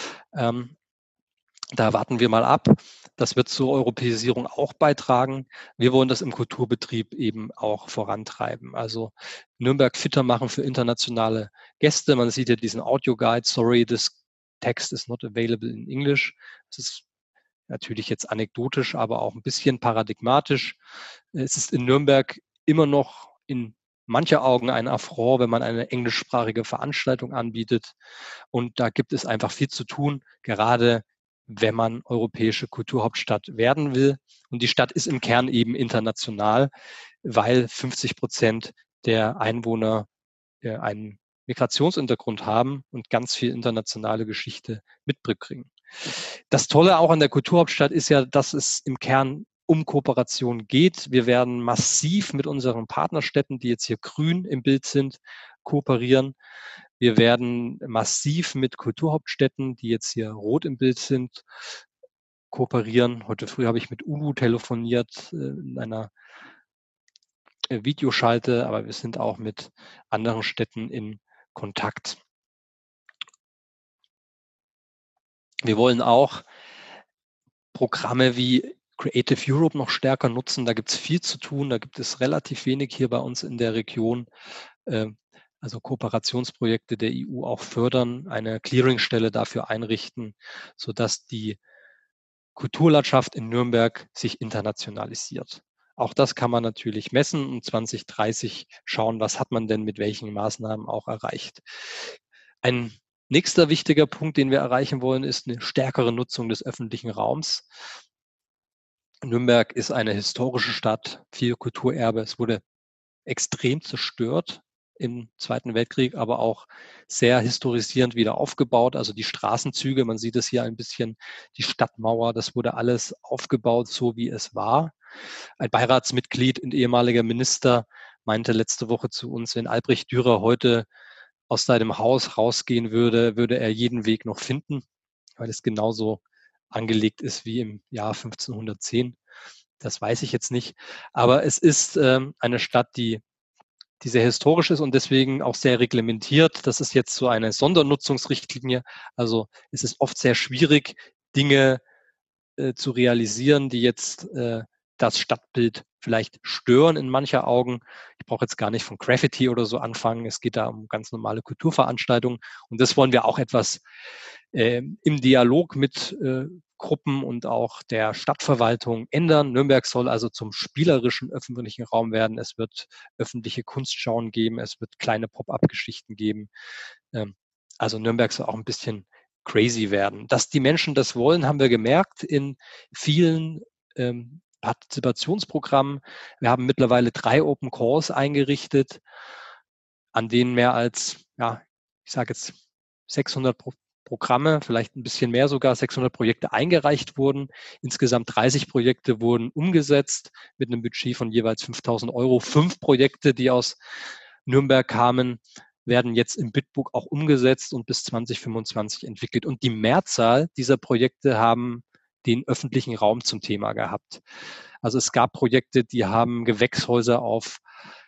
Da warten wir mal ab. Das wird zur Europäisierung auch beitragen. Wir wollen das im Kulturbetrieb eben auch vorantreiben. Also Nürnberg fitter machen für internationale Gäste. Man sieht ja diesen Audio-Guide. Sorry, this text is not available in English. Das ist natürlich jetzt anekdotisch, aber auch ein bisschen paradigmatisch. Es ist in Nürnberg immer noch in mancher Augen ein Affront, wenn man eine englischsprachige Veranstaltung anbietet. Und da gibt es einfach viel zu tun, gerade wenn man europäische Kulturhauptstadt werden will. Und die Stadt ist im Kern eben international, weil 50% der Einwohner einen Migrationshintergrund haben und ganz viel internationale Geschichte mitbringen. Das Tolle auch an der Kulturhauptstadt ist ja, dass es im Kern um Kooperation geht. Wir werden massiv mit unseren Partnerstädten, die jetzt hier grün im Bild sind, kooperieren. Wir werden massiv mit Kulturhauptstädten, die jetzt hier rot im Bild sind, kooperieren. Heute früh habe ich mit UNO telefoniert in einer Videoschalte, aber wir sind auch mit anderen Städten in Kontakt. Wir wollen auch Programme wie Creative Europe noch stärker nutzen. Da gibt es viel zu tun. Da gibt es relativ wenig hier bei uns in der Region. Also Kooperationsprojekte der EU auch fördern, eine Clearingstelle dafür einrichten, sodass die Kulturlandschaft in Nürnberg sich internationalisiert. Auch das kann man natürlich messen und 2030 schauen, was hat man denn mit welchen Maßnahmen auch erreicht. Ein nächster wichtiger Punkt, den wir erreichen wollen, ist eine stärkere Nutzung des öffentlichen Raums. Nürnberg ist eine historische Stadt, viel Kulturerbe. Es wurde extrem zerstört im Zweiten Weltkrieg, aber auch sehr historisierend wieder aufgebaut. Also die Straßenzüge, man sieht es hier ein bisschen, die Stadtmauer, das wurde alles aufgebaut, so wie es war. Ein Beiratsmitglied und ehemaliger Minister meinte letzte Woche zu uns, wenn Albrecht Dürer heute aus seinem Haus rausgehen würde, würde er jeden Weg noch finden, weil es genauso angelegt ist wie im Jahr 1510. Das weiß ich jetzt nicht. Aber es ist eine Stadt, die sehr historisch ist und deswegen auch sehr reglementiert. Das ist jetzt so eine Sondernutzungsrichtlinie. Also es ist oft sehr schwierig, Dinge zu realisieren, die jetzt das Stadtbild vielleicht stören in mancher Augen. Ich brauche jetzt gar nicht von Graffiti oder so anfangen. Es geht da um ganz normale Kulturveranstaltungen. Und das wollen wir auch etwas im Dialog mit Gruppen und auch der Stadtverwaltung ändern. Nürnberg soll also zum spielerischen öffentlichen Raum werden. Es wird öffentliche Kunstschauen geben. Es wird kleine Pop-up-Geschichten geben. Also Nürnberg soll auch ein bisschen crazy werden. Dass die Menschen das wollen, haben wir gemerkt in vielen Partizipationsprogrammen. Wir haben mittlerweile 3 Open Calls eingerichtet, an denen mehr als, ja, ich sage jetzt 600 Programme, vielleicht ein bisschen mehr sogar, 600 Projekte eingereicht wurden. Insgesamt 30 Projekte wurden umgesetzt mit einem Budget von jeweils 5.000 Euro. 5 Projekte, die aus Nürnberg kamen, werden jetzt im Bitbook auch umgesetzt und bis 2025 entwickelt. Und die Mehrzahl dieser Projekte haben den öffentlichen Raum zum Thema gehabt. Also es gab Projekte, die haben Gewächshäuser auf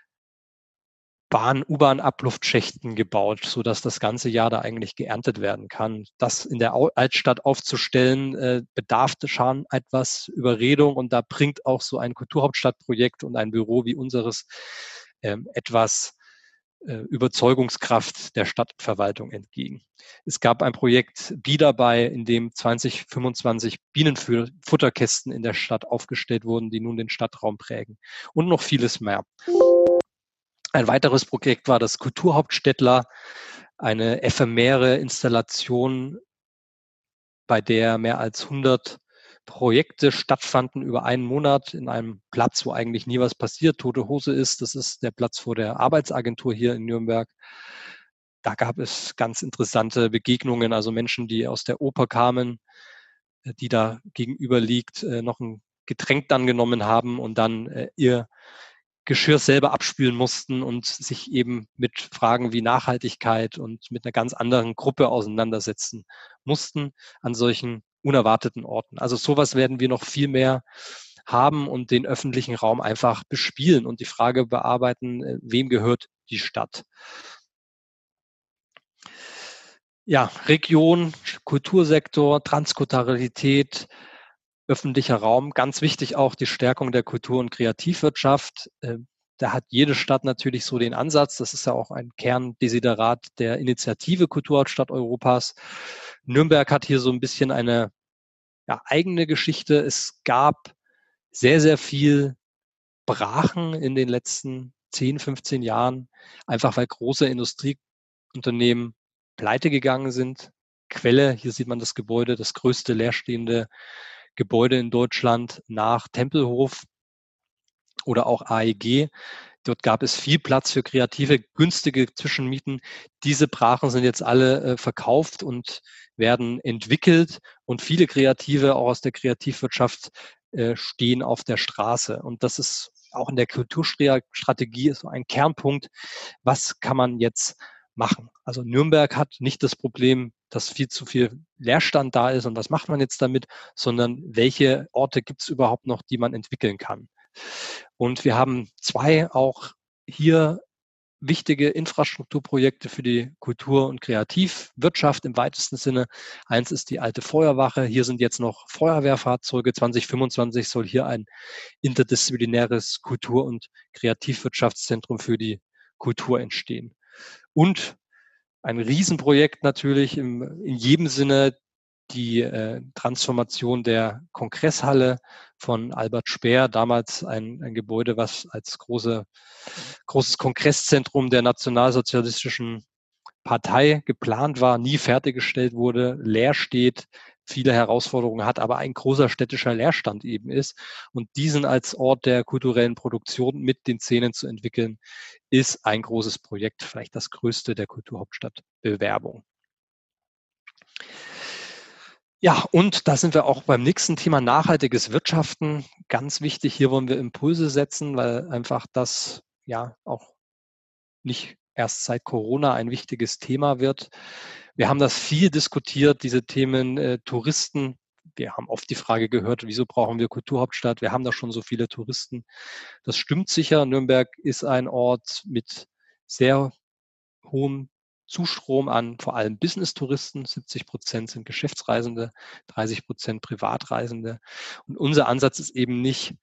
U-Bahn-Abluftschächten gebaut, sodass das ganze Jahr da eigentlich geerntet werden kann. Das in der Altstadt aufzustellen, bedarf schon etwas Überredung und da bringt auch so ein Kulturhauptstadtprojekt und ein Büro wie unseres etwas Überzeugungskraft der Stadtverwaltung entgegen. Es gab ein Projekt Biederbei, in dem 2025 Bienenfutterkästen in der Stadt aufgestellt wurden, die nun den Stadtraum prägen und noch vieles mehr. Ein weiteres Projekt war das Kulturhauptstädtler, eine ephemere Installation, bei der mehr als 100 Projekte stattfanden über einen Monat in einem Platz, wo eigentlich nie was passiert, tote Hose ist. Das ist der Platz vor der Arbeitsagentur hier in Nürnberg. Da gab es ganz interessante Begegnungen, also Menschen, die aus der Oper kamen, die da gegenüber liegt, noch ein Getränk dann genommen haben und dann ihr Geschirr selber abspülen mussten und sich eben mit Fragen wie Nachhaltigkeit und mit einer ganz anderen Gruppe auseinandersetzen mussten an solchen unerwarteten Orten. Also sowas werden wir noch viel mehr haben und den öffentlichen Raum einfach bespielen und die Frage bearbeiten, wem gehört die Stadt? Ja, Region, Kultursektor, Transkulturalität, öffentlicher Raum. Ganz wichtig auch die Stärkung der Kultur- und Kreativwirtschaft. Da hat jede Stadt natürlich so den Ansatz. Das ist ja auch ein Kerndesiderat der Initiative Kulturhauptstadt Europas. Nürnberg hat hier so ein bisschen eine eigene Geschichte. Es gab sehr, sehr viel Brachen in den letzten 10, 15 Jahren, einfach weil große Industrieunternehmen pleite gegangen sind. Quelle, hier sieht man das Gebäude, das größte leerstehende Gebäude in Deutschland nach Tempelhof oder auch AEG. Dort gab es viel Platz für kreative, günstige Zwischenmieten. Diese Brachen sind jetzt alle verkauft und werden entwickelt und viele Kreative auch aus der Kreativwirtschaft stehen auf der Straße. Und das ist auch in der Kulturstrategie so ein Kernpunkt. Was kann man jetzt machen? Also Nürnberg hat nicht das Problem, dass viel zu viel Leerstand da ist und was macht man jetzt damit, sondern welche Orte gibt es überhaupt noch, die man entwickeln kann. Und wir haben 2 auch hier wichtige Infrastrukturprojekte für die Kultur- und Kreativwirtschaft im weitesten Sinne. Eins ist die alte Feuerwache. Hier sind jetzt noch Feuerwehrfahrzeuge. 2025 soll hier ein interdisziplinäres Kultur- und Kreativwirtschaftszentrum für die Kultur entstehen. Und ein Riesenprojekt natürlich in jedem Sinne die Transformation der Kongresshalle von Albert Speer, damals ein Gebäude, was als großes Kongresszentrum der nationalsozialistischen Partei geplant war, nie fertiggestellt wurde, leer steht, viele Herausforderungen hat, aber ein großer städtischer Leerstand eben ist. Und diesen als Ort der kulturellen Produktion mit den Szenen zu entwickeln, ist ein großes Projekt, vielleicht das größte der Kulturhauptstadtbewerbung. Ja, und da sind wir auch beim nächsten Thema nachhaltiges Wirtschaften. Ganz wichtig, hier wollen wir Impulse setzen, weil einfach das ja auch nicht erst seit Corona ein wichtiges Thema wird. Wir haben das viel diskutiert, diese Themen Touristen. Wir haben oft die Frage gehört, wieso brauchen wir Kulturhauptstadt? Wir haben da schon so viele Touristen. Das stimmt sicher. Nürnberg ist ein Ort mit sehr hohem Zustrom an vor allem Business-Touristen. 70% sind Geschäftsreisende, 30% Privatreisende. Und unser Ansatz ist eben nicht,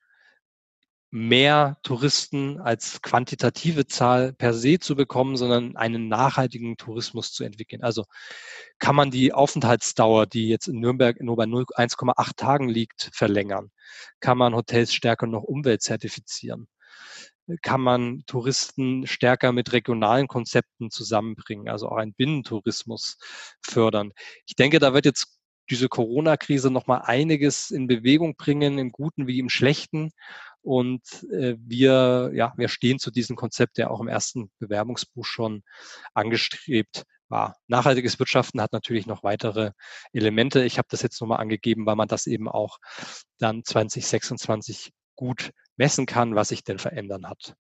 mehr Touristen als quantitative Zahl per se zu bekommen, sondern einen nachhaltigen Tourismus zu entwickeln. Also kann man die Aufenthaltsdauer, die jetzt in Nürnberg nur bei 1,8 Tagen liegt, verlängern? Kann man Hotels stärker noch umweltzertifizieren? Kann man Touristen stärker mit regionalen Konzepten zusammenbringen, also auch einen Binnentourismus fördern? Ich denke, da wird jetzt diese Corona-Krise nochmal einiges in Bewegung bringen, im Guten wie im Schlechten. Und wir stehen zu diesem Konzept, der auch im ersten Bewerbungsbuch schon angestrebt war. Nachhaltiges Wirtschaften hat natürlich noch weitere Elemente. Ich habe das jetzt nochmal angegeben, weil man das eben auch dann 2026 gut messen kann, was sich denn verändern hat.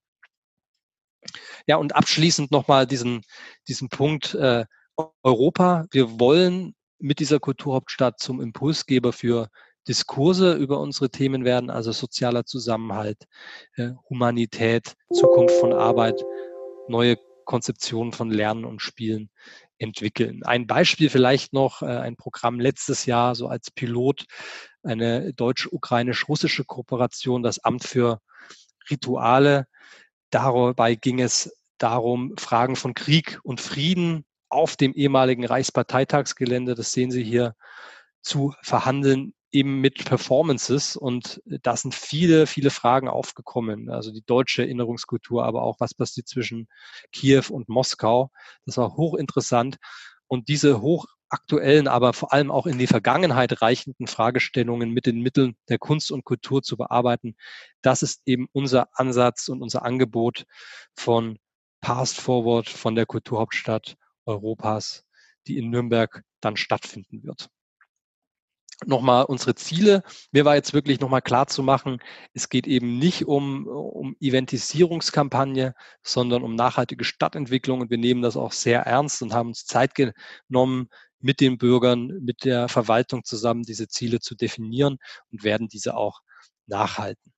Ja, und abschließend nochmal diesen Punkt Europa. Wir wollen mit dieser Kulturhauptstadt zum Impulsgeber für Diskurse über unsere Themen werden, also sozialer Zusammenhalt, Humanität, Zukunft von Arbeit, neue Konzeptionen von Lernen und Spielen entwickeln. Ein Beispiel vielleicht noch, ein Programm letztes Jahr, so als Pilot, eine deutsch-ukrainisch-russische Kooperation, das Amt für Rituale. Dabei ging es darum, Fragen von Krieg und Frieden auf dem ehemaligen Reichsparteitagsgelände, das sehen Sie hier, zu verhandeln, eben mit Performances. Und da sind viele, viele Fragen aufgekommen. Also die deutsche Erinnerungskultur, aber auch was passiert zwischen Kiew und Moskau. Das war hochinteressant. Und diese hochaktuellen, aber vor allem auch in die Vergangenheit reichenden Fragestellungen mit den Mitteln der Kunst und Kultur zu bearbeiten, das ist eben unser Ansatz und unser Angebot von Past Forward, von der Kulturhauptstadt Europas, die in Nürnberg dann stattfinden wird. Nochmal unsere Ziele. Mir war jetzt wirklich nochmal klar zu machen, es geht eben nicht um Eventisierungskampagne, sondern um nachhaltige Stadtentwicklung. Und wir nehmen das auch sehr ernst und haben uns Zeit genommen, mit den Bürgern, mit der Verwaltung zusammen diese Ziele zu definieren und werden diese auch nachhalten.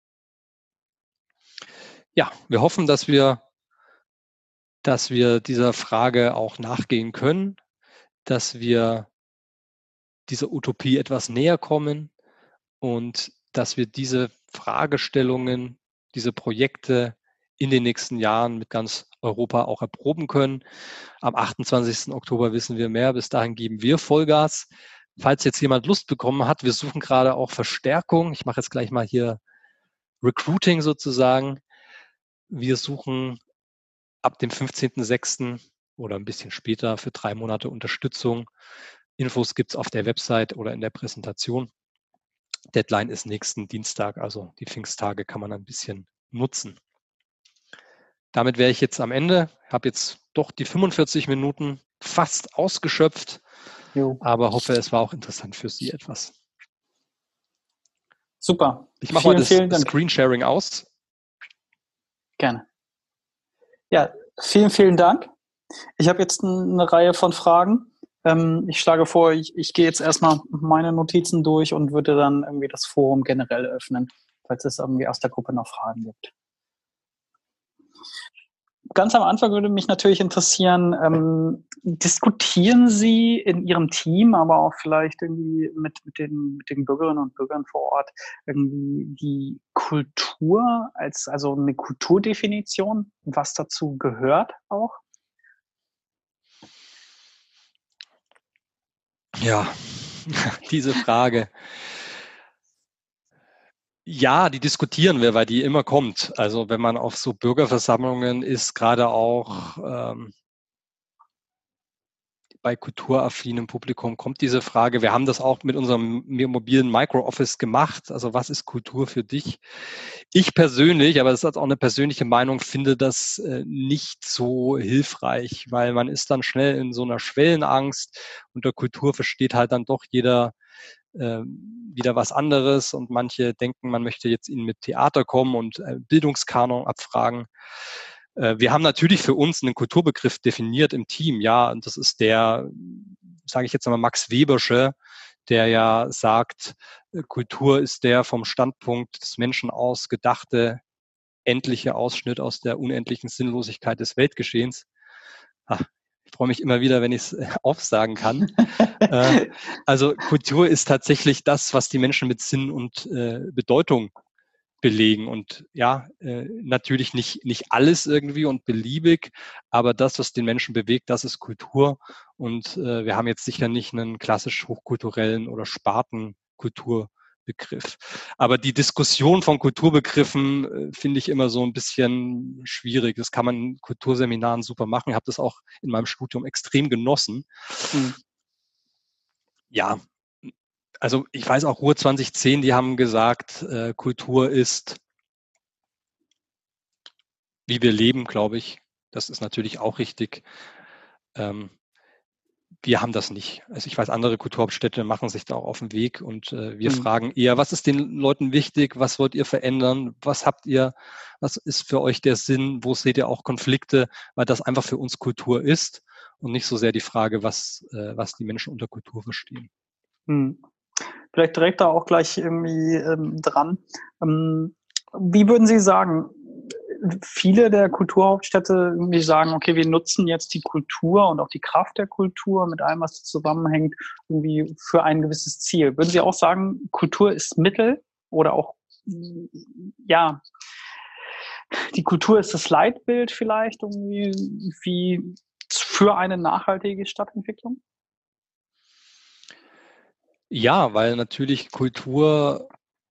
Ja, wir hoffen, dass wir dieser Frage auch nachgehen können, dass wir dieser Utopie etwas näher kommen und dass wir diese Fragestellungen, diese Projekte in den nächsten Jahren mit ganz Europa auch erproben können. Am 28. Oktober wissen wir mehr. Bis dahin geben wir Vollgas. Falls jetzt jemand Lust bekommen hat, wir suchen gerade auch Verstärkung. Ich mache jetzt gleich mal hier Recruiting sozusagen. Wir suchen ab dem 15.06. oder ein bisschen später für 3 Monate Unterstützung. Infos gibt es auf der Website oder in der Präsentation. Deadline ist nächsten Dienstag, also die Pfingsttage kann man ein bisschen nutzen. Damit wäre ich jetzt am Ende. Ich habe jetzt doch die 45 Minuten fast ausgeschöpft, aber hoffe, es war auch interessant für Sie etwas. Super. Ich mache mal das Screensharing aus. Gerne. Ja, vielen Dank. Ich habe jetzt eine Reihe von Fragen. Ich schlage vor, ich gehe jetzt erstmal meine Notizen durch und würde dann irgendwie das Forum generell öffnen, falls es irgendwie aus der Gruppe noch Fragen gibt. Ganz am Anfang würde mich natürlich interessieren, diskutieren Sie in Ihrem Team, aber auch vielleicht irgendwie mit den Bürgerinnen und Bürgern vor Ort irgendwie die Kultur also eine Kulturdefinition, was dazu gehört auch? Ja, diese Frage. Ja, die diskutieren wir, weil die immer kommt. Also wenn man auf so Bürgerversammlungen ist, gerade auch bei kulturaffinem Publikum kommt diese Frage. Wir haben das auch mit unserem mobilen Micro-Office gemacht. Also was ist Kultur für dich? Ich persönlich, aber das ist auch eine persönliche Meinung, finde das nicht so hilfreich, weil man ist dann schnell in so einer Schwellenangst. Unter Kultur versteht halt dann doch jeder wieder was anderes und manche denken, man möchte jetzt ihnen mit Theater kommen und Bildungskanon abfragen. Wir haben natürlich für uns einen Kulturbegriff definiert im Team, ja, und das ist der, sage ich jetzt einmal, Max Webersche, der ja sagt, Kultur ist der vom Standpunkt des Menschen aus gedachte, endliche Ausschnitt aus der unendlichen Sinnlosigkeit des Weltgeschehens. Ich freue mich immer wieder, wenn ich es aufsagen kann. Also Kultur ist tatsächlich das, was die Menschen mit Sinn und Bedeutung belegen. Und ja, natürlich nicht alles irgendwie und beliebig, aber das, was den Menschen bewegt, das ist Kultur. Und wir haben jetzt sicher nicht einen klassisch hochkulturellen oder Spartenkulturbegriff. Aber die Diskussion von Kulturbegriffen finde ich immer so ein bisschen schwierig. Das kann man in Kulturseminaren super machen. Ich habe das auch in meinem Studium extrem genossen. Ja, also ich weiß auch, Ruhr 2010, die haben gesagt, Kultur ist, wie wir leben, glaube ich. Das ist natürlich auch richtig. Wir haben das nicht. Also ich weiß, andere Kulturhauptstädte machen sich da auch auf den Weg und wir fragen eher, was ist den Leuten wichtig? Was wollt ihr verändern? Was habt ihr? Was ist für euch der Sinn? Wo seht ihr auch Konflikte? Weil das einfach für uns Kultur ist und nicht so sehr die Frage, was die Menschen unter Kultur verstehen. Vielleicht direkt da auch gleich irgendwie dran. Wie würden Sie sagen, viele der Kulturhauptstädte irgendwie sagen, okay, wir nutzen jetzt die Kultur und auch die Kraft der Kultur mit allem, was zusammenhängt, irgendwie für ein gewisses Ziel. Würden Sie auch sagen, Kultur ist Mittel oder auch, ja, die Kultur ist das Leitbild vielleicht irgendwie wie für eine nachhaltige Stadtentwicklung? Ja, weil natürlich Kultur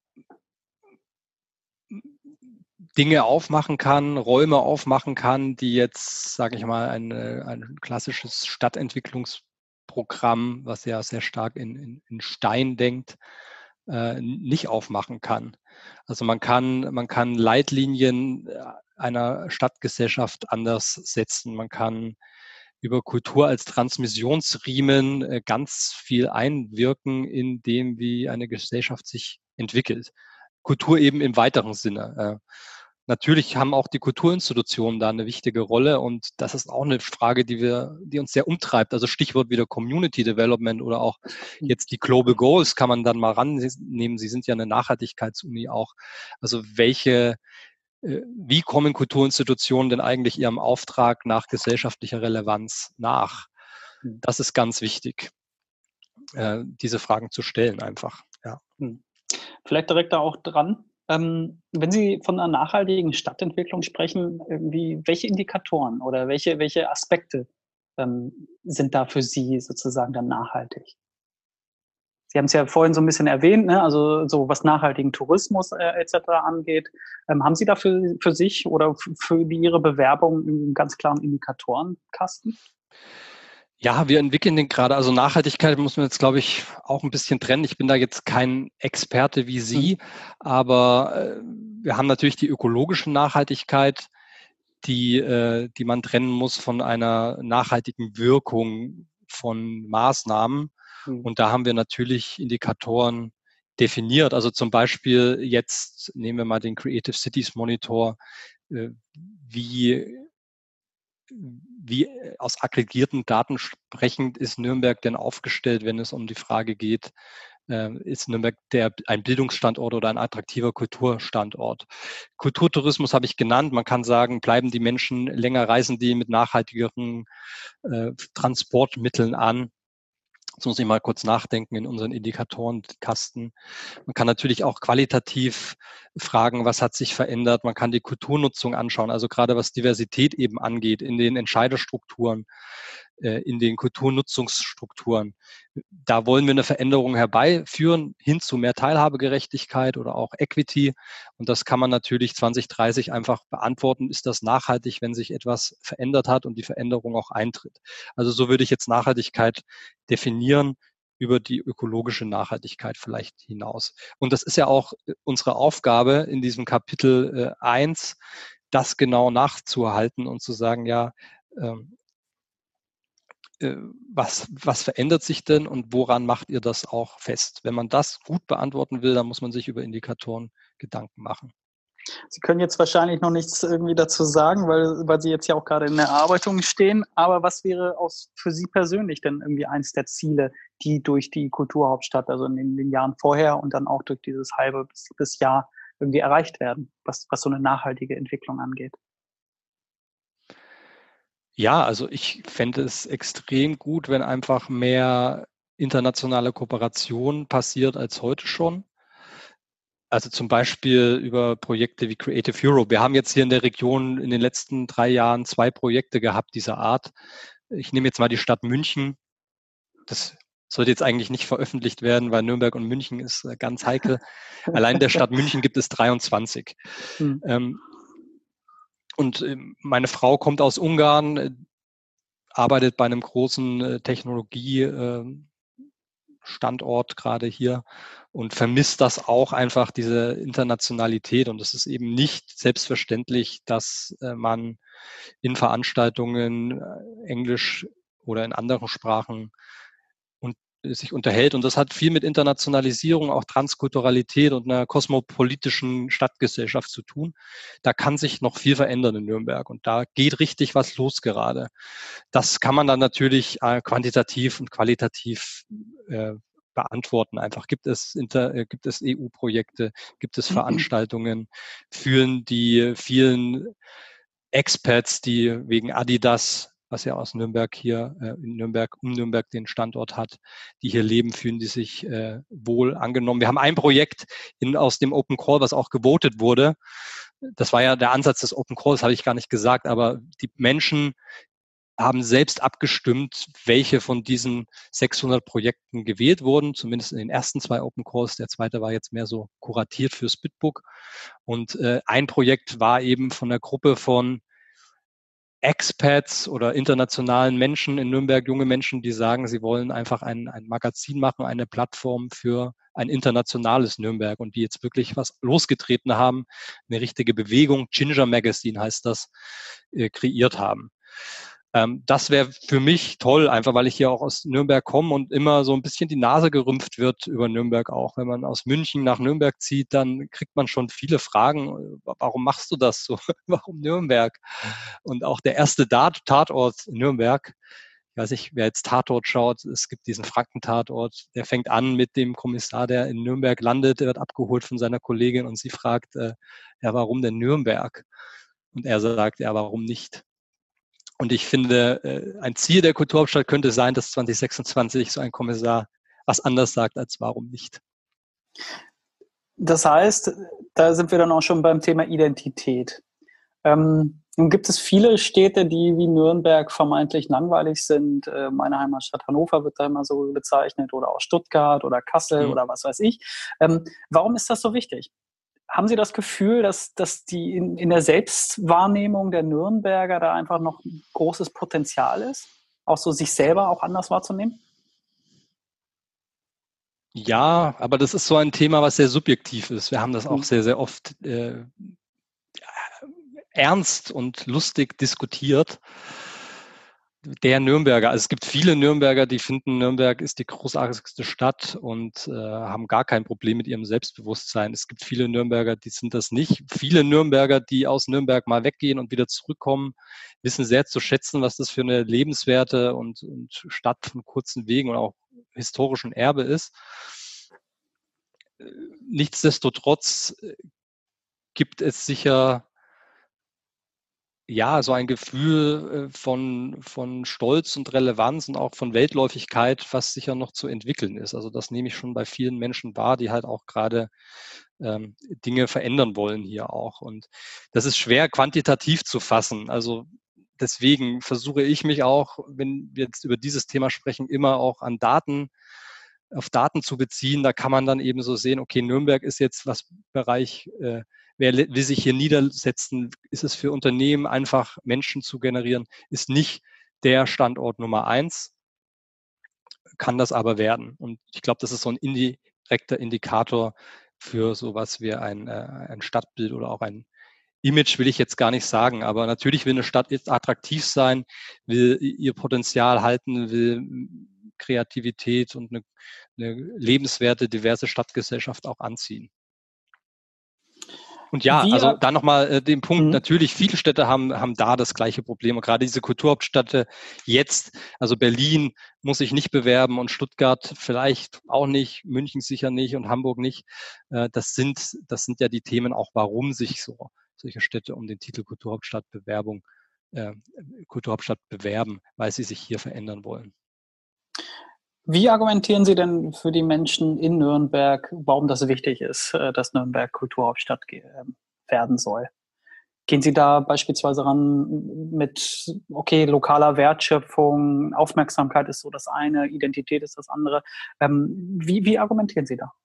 Dinge aufmachen kann, Räume aufmachen kann, die jetzt, sage ich mal, ein klassisches Stadtentwicklungsprogramm, was ja sehr stark in Stein denkt, nicht aufmachen kann. Also man kann Leitlinien einer Stadtgesellschaft anders setzen. Man kann über Kultur als Transmissionsriemen ganz viel einwirken in dem, wie eine Gesellschaft sich entwickelt. Kultur eben im weiteren Sinne. Natürlich haben auch die Kulturinstitutionen da eine wichtige Rolle und das ist auch eine Frage, die uns sehr umtreibt. Also Stichwort wieder Community Development oder auch jetzt die Global Goals kann man dann mal rannehmen. Sie sind ja eine Nachhaltigkeitsuni auch. Also wie kommen Kulturinstitutionen denn eigentlich ihrem Auftrag nach gesellschaftlicher Relevanz nach? Das ist ganz wichtig, diese Fragen zu stellen einfach. Ja. Vielleicht direkt da auch dran. Wenn Sie von einer nachhaltigen Stadtentwicklung sprechen, welche Indikatoren oder welche Aspekte sind da für Sie sozusagen dann nachhaltig? Sie haben es ja vorhin so ein bisschen erwähnt, ne? Also so was nachhaltigen Tourismus etc. angeht. Haben Sie da für sich oder für Ihre Bewerbung einen ganz klaren Indikatorenkasten? Ja, wir entwickeln den gerade. Also Nachhaltigkeit muss man jetzt, glaube ich, auch ein bisschen trennen. Ich bin da jetzt kein Experte wie Sie, aber wir haben natürlich die ökologische Nachhaltigkeit, die man trennen muss von einer nachhaltigen Wirkung von Maßnahmen. Und da haben wir natürlich Indikatoren definiert. Also zum Beispiel jetzt nehmen wir mal den Creative Cities Monitor, wie aus aggregierten Daten sprechend ist Nürnberg denn aufgestellt, wenn es um die Frage geht, ist Nürnberg ein Bildungsstandort oder ein attraktiver Kulturstandort? Kulturtourismus habe ich genannt. Man kann sagen, bleiben die Menschen länger, reisen die mit nachhaltigeren Transportmitteln an. Jetzt muss ich mal kurz nachdenken in unseren Indikatorenkasten. Man kann natürlich auch qualitativ fragen, was hat sich verändert. Man kann die Kulturnutzung anschauen, also gerade was Diversität eben angeht in den Entscheiderstrukturen. in den Kulturnutzungsstrukturen. Da wollen wir eine Veränderung herbeiführen, hin zu mehr Teilhabegerechtigkeit oder auch Equity. Und das kann man natürlich 2030 einfach beantworten. Ist das nachhaltig, wenn sich etwas verändert hat und die Veränderung auch eintritt? Also so würde ich jetzt Nachhaltigkeit definieren, über die ökologische Nachhaltigkeit vielleicht hinaus. Und das ist ja auch unsere Aufgabe in diesem Kapitel 1, das genau nachzuhalten und zu sagen, ja, was verändert sich denn und woran macht ihr das auch fest? Wenn man das gut beantworten will, dann muss man sich über Indikatoren Gedanken machen. Sie können jetzt wahrscheinlich noch nichts irgendwie dazu sagen, weil Sie jetzt ja auch gerade in der Erarbeitung stehen. Aber was wäre für Sie persönlich denn irgendwie eins der Ziele, die durch die Kulturhauptstadt, also in den Jahren vorher und dann auch durch dieses halbe bis Jahr irgendwie erreicht werden, was so eine nachhaltige Entwicklung angeht? Ja, also ich fände es extrem gut, wenn einfach mehr internationale Kooperation passiert als heute schon. Also zum Beispiel über Projekte wie Creative Europe. Wir haben jetzt hier in der Region in den letzten 3 Jahren 2 Projekte gehabt dieser Art. Ich nehme jetzt mal die Stadt München. Das sollte jetzt eigentlich nicht veröffentlicht werden, weil Nürnberg und München ist ganz heikel. Allein in der Stadt München gibt es 23. Und meine Frau kommt aus Ungarn, arbeitet bei einem großen Technologie-Standort gerade hier und vermisst das auch einfach, diese Internationalität. Und es ist eben nicht selbstverständlich, dass man in Veranstaltungen Englisch oder in anderen Sprachen sich unterhält. Und das hat viel mit Internationalisierung, auch Transkulturalität und einer kosmopolitischen Stadtgesellschaft zu tun. Da kann sich noch viel verändern in Nürnberg und da geht richtig was los gerade. Das kann man dann natürlich quantitativ und qualitativ beantworten. Einfach gibt es EU-Projekte, gibt es Veranstaltungen, fühlen die vielen Expats, die wegen Adidas, was ja aus Nürnberg hier, um Nürnberg den Standort hat, die hier leben, fühlen die sich wohl angenommen. Wir haben ein Projekt aus dem Open Call, was auch gewotet wurde. Das war ja der Ansatz des Open Calls, habe ich gar nicht gesagt, aber die Menschen haben selbst abgestimmt, welche von diesen 600 Projekten gewählt wurden, zumindest in den ersten 2 Open Calls. Der zweite war jetzt mehr so kuratiert fürs Bitbook. Und ein Projekt war eben von einer Gruppe von Expats oder internationalen Menschen in Nürnberg, junge Menschen, die sagen, sie wollen einfach ein Magazin machen, eine Plattform für ein internationales Nürnberg und die jetzt wirklich was losgetreten haben, eine richtige Bewegung, Ginger Magazine heißt das, kreiert haben. Das wäre für mich toll, einfach weil ich hier auch aus Nürnberg komme und immer so ein bisschen die Nase gerümpft wird über Nürnberg auch. Wenn man aus München nach Nürnberg zieht, dann kriegt man schon viele Fragen. Warum machst du das so? Warum Nürnberg? Und auch der erste Tatort in Nürnberg, ich weiß nicht, wer jetzt Tatort schaut, es gibt diesen Franken-Tatort, der fängt an mit dem Kommissar, der in Nürnberg landet, der wird abgeholt von seiner Kollegin und sie fragt, ja, warum denn Nürnberg? Und er sagt, ja, warum nicht? Und ich finde, ein Ziel der Kulturhauptstadt könnte sein, dass 2026 so ein Kommissar was anders sagt, als warum nicht. Das heißt, da sind wir dann auch schon beim Thema Identität. Nun gibt es viele Städte, die wie Nürnberg vermeintlich langweilig sind. Meine Heimatstadt Hannover wird da immer so bezeichnet oder auch Stuttgart oder Kassel oder was weiß ich. Warum ist das so wichtig? Haben Sie das Gefühl, dass die in der Selbstwahrnehmung der Nürnberger da einfach noch ein großes Potenzial ist, auch so sich selber auch anders wahrzunehmen? Ja, aber das ist so ein Thema, was sehr subjektiv ist. Wir haben das auch sehr, sehr oft ernst und lustig diskutiert. Der Nürnberger, also es gibt viele Nürnberger, die finden, Nürnberg ist die großartigste Stadt und haben gar kein Problem mit ihrem Selbstbewusstsein. Es gibt viele Nürnberger, die sind das nicht. Viele Nürnberger, die aus Nürnberg mal weggehen und wieder zurückkommen, wissen sehr zu schätzen, was das für eine lebenswerte und Stadt von kurzen Wegen und auch historischen Erbe ist. Nichtsdestotrotz gibt es sicher ja, so ein Gefühl von Stolz und Relevanz und auch von Weltläufigkeit, was sicher noch zu entwickeln ist. Also das nehme ich schon bei vielen Menschen wahr, die halt auch gerade Dinge verändern wollen hier auch. Und das ist schwer quantitativ zu fassen. Also deswegen versuche ich mich auch, wenn wir jetzt über dieses Thema sprechen, immer auch auf Daten zu beziehen. Da kann man dann eben so sehen, okay, Nürnberg ist jetzt was Bereich, wer will sich hier niedersetzen? Ist es für Unternehmen einfach, Menschen zu generieren? Ist nicht der Standort Nummer 1, kann das aber werden. Und ich glaube, das ist so ein indirekter Indikator für sowas wie ein Stadtbild oder auch ein Image, will ich jetzt gar nicht sagen. Aber natürlich will eine Stadt jetzt attraktiv sein, will ihr Potenzial halten, will Kreativität und eine lebenswerte, diverse Stadtgesellschaft auch anziehen. Und ja, also da nochmal den Punkt, natürlich, viele Städte haben da das gleiche Problem. Und gerade diese Kulturhauptstädte jetzt, also Berlin muss sich nicht bewerben und Stuttgart vielleicht auch nicht, München sicher nicht und Hamburg nicht. Das sind ja die Themen auch, warum sich solche Städte um den Titel Kulturhauptstadt bewerben, weil sie sich hier verändern wollen. Wie argumentieren Sie denn für die Menschen in Nürnberg, warum das wichtig ist, dass Nürnberg Kulturhauptstadt werden soll? Gehen Sie da beispielsweise ran mit, okay, lokaler Wertschöpfung, Aufmerksamkeit ist so das eine, Identität ist das andere. Wie argumentieren Sie da?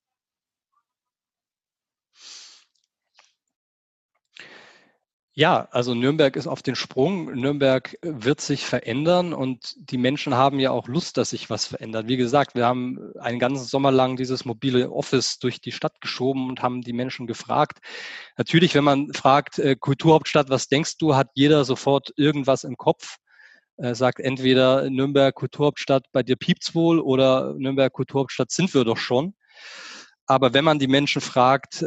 Ja, also Nürnberg ist auf den Sprung. Nürnberg wird sich verändern und die Menschen haben ja auch Lust, dass sich was verändert. Wie gesagt, wir haben einen ganzen Sommer lang dieses mobile Office durch die Stadt geschoben und haben die Menschen gefragt. Natürlich, wenn man fragt, Kulturhauptstadt, was denkst du, hat jeder sofort irgendwas im Kopf. Sagt entweder Nürnberg Kulturhauptstadt, bei dir piept's wohl, oder Nürnberg Kulturhauptstadt sind wir doch schon. Aber wenn man die Menschen fragt,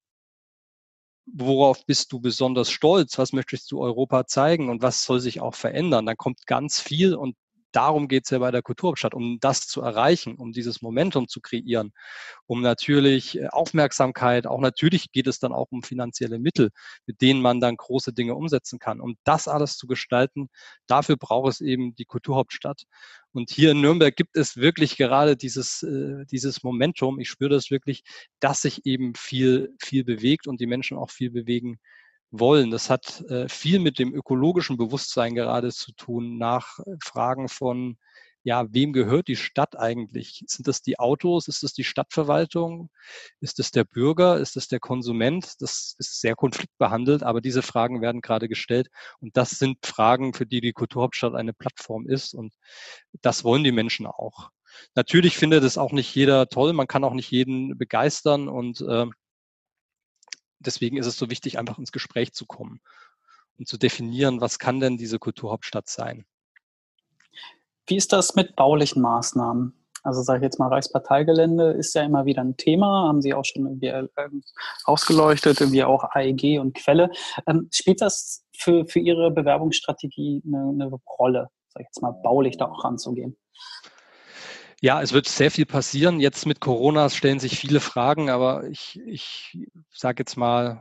worauf bist du besonders stolz? Was möchtest du Europa zeigen und was soll sich auch verändern? Dann kommt ganz viel und darum geht es ja bei der Kulturhauptstadt, um das zu erreichen, um dieses Momentum zu kreieren, um natürlich Aufmerksamkeit, auch natürlich geht es dann auch um finanzielle Mittel, mit denen man dann große Dinge umsetzen kann. Um das alles zu gestalten, dafür braucht es eben die Kulturhauptstadt. Und hier in Nürnberg gibt es wirklich gerade dieses Momentum, ich spüre das wirklich, dass sich eben viel bewegt und die Menschen auch viel bewegen wollen. Das hat viel mit dem ökologischen Bewusstsein gerade zu tun, nach Fragen von, ja, wem gehört die Stadt eigentlich? Sind das die Autos? Ist das die Stadtverwaltung? Ist das der Bürger? Ist das der Konsument? Das ist sehr konfliktbehandelt, aber diese Fragen werden gerade gestellt. Und das sind Fragen, für die die Kulturhauptstadt eine Plattform ist. Und das wollen die Menschen auch. Natürlich findet es auch nicht jeder toll. Man kann auch nicht jeden begeistern und deswegen ist es so wichtig, einfach ins Gespräch zu kommen und zu definieren, was kann denn diese Kulturhauptstadt sein? Wie ist das mit baulichen Maßnahmen? Also sage ich jetzt mal, Reichsparteigelände ist ja immer wieder ein Thema, haben Sie auch schon irgendwie ausgeleuchtet, irgendwie auch AEG und Quelle. Spielt das für Ihre Bewerbungsstrategie eine Rolle, sage ich jetzt mal, baulich da auch ranzugehen? Ja, es wird sehr viel passieren. Jetzt mit Corona stellen sich viele Fragen, aber ich sage jetzt mal,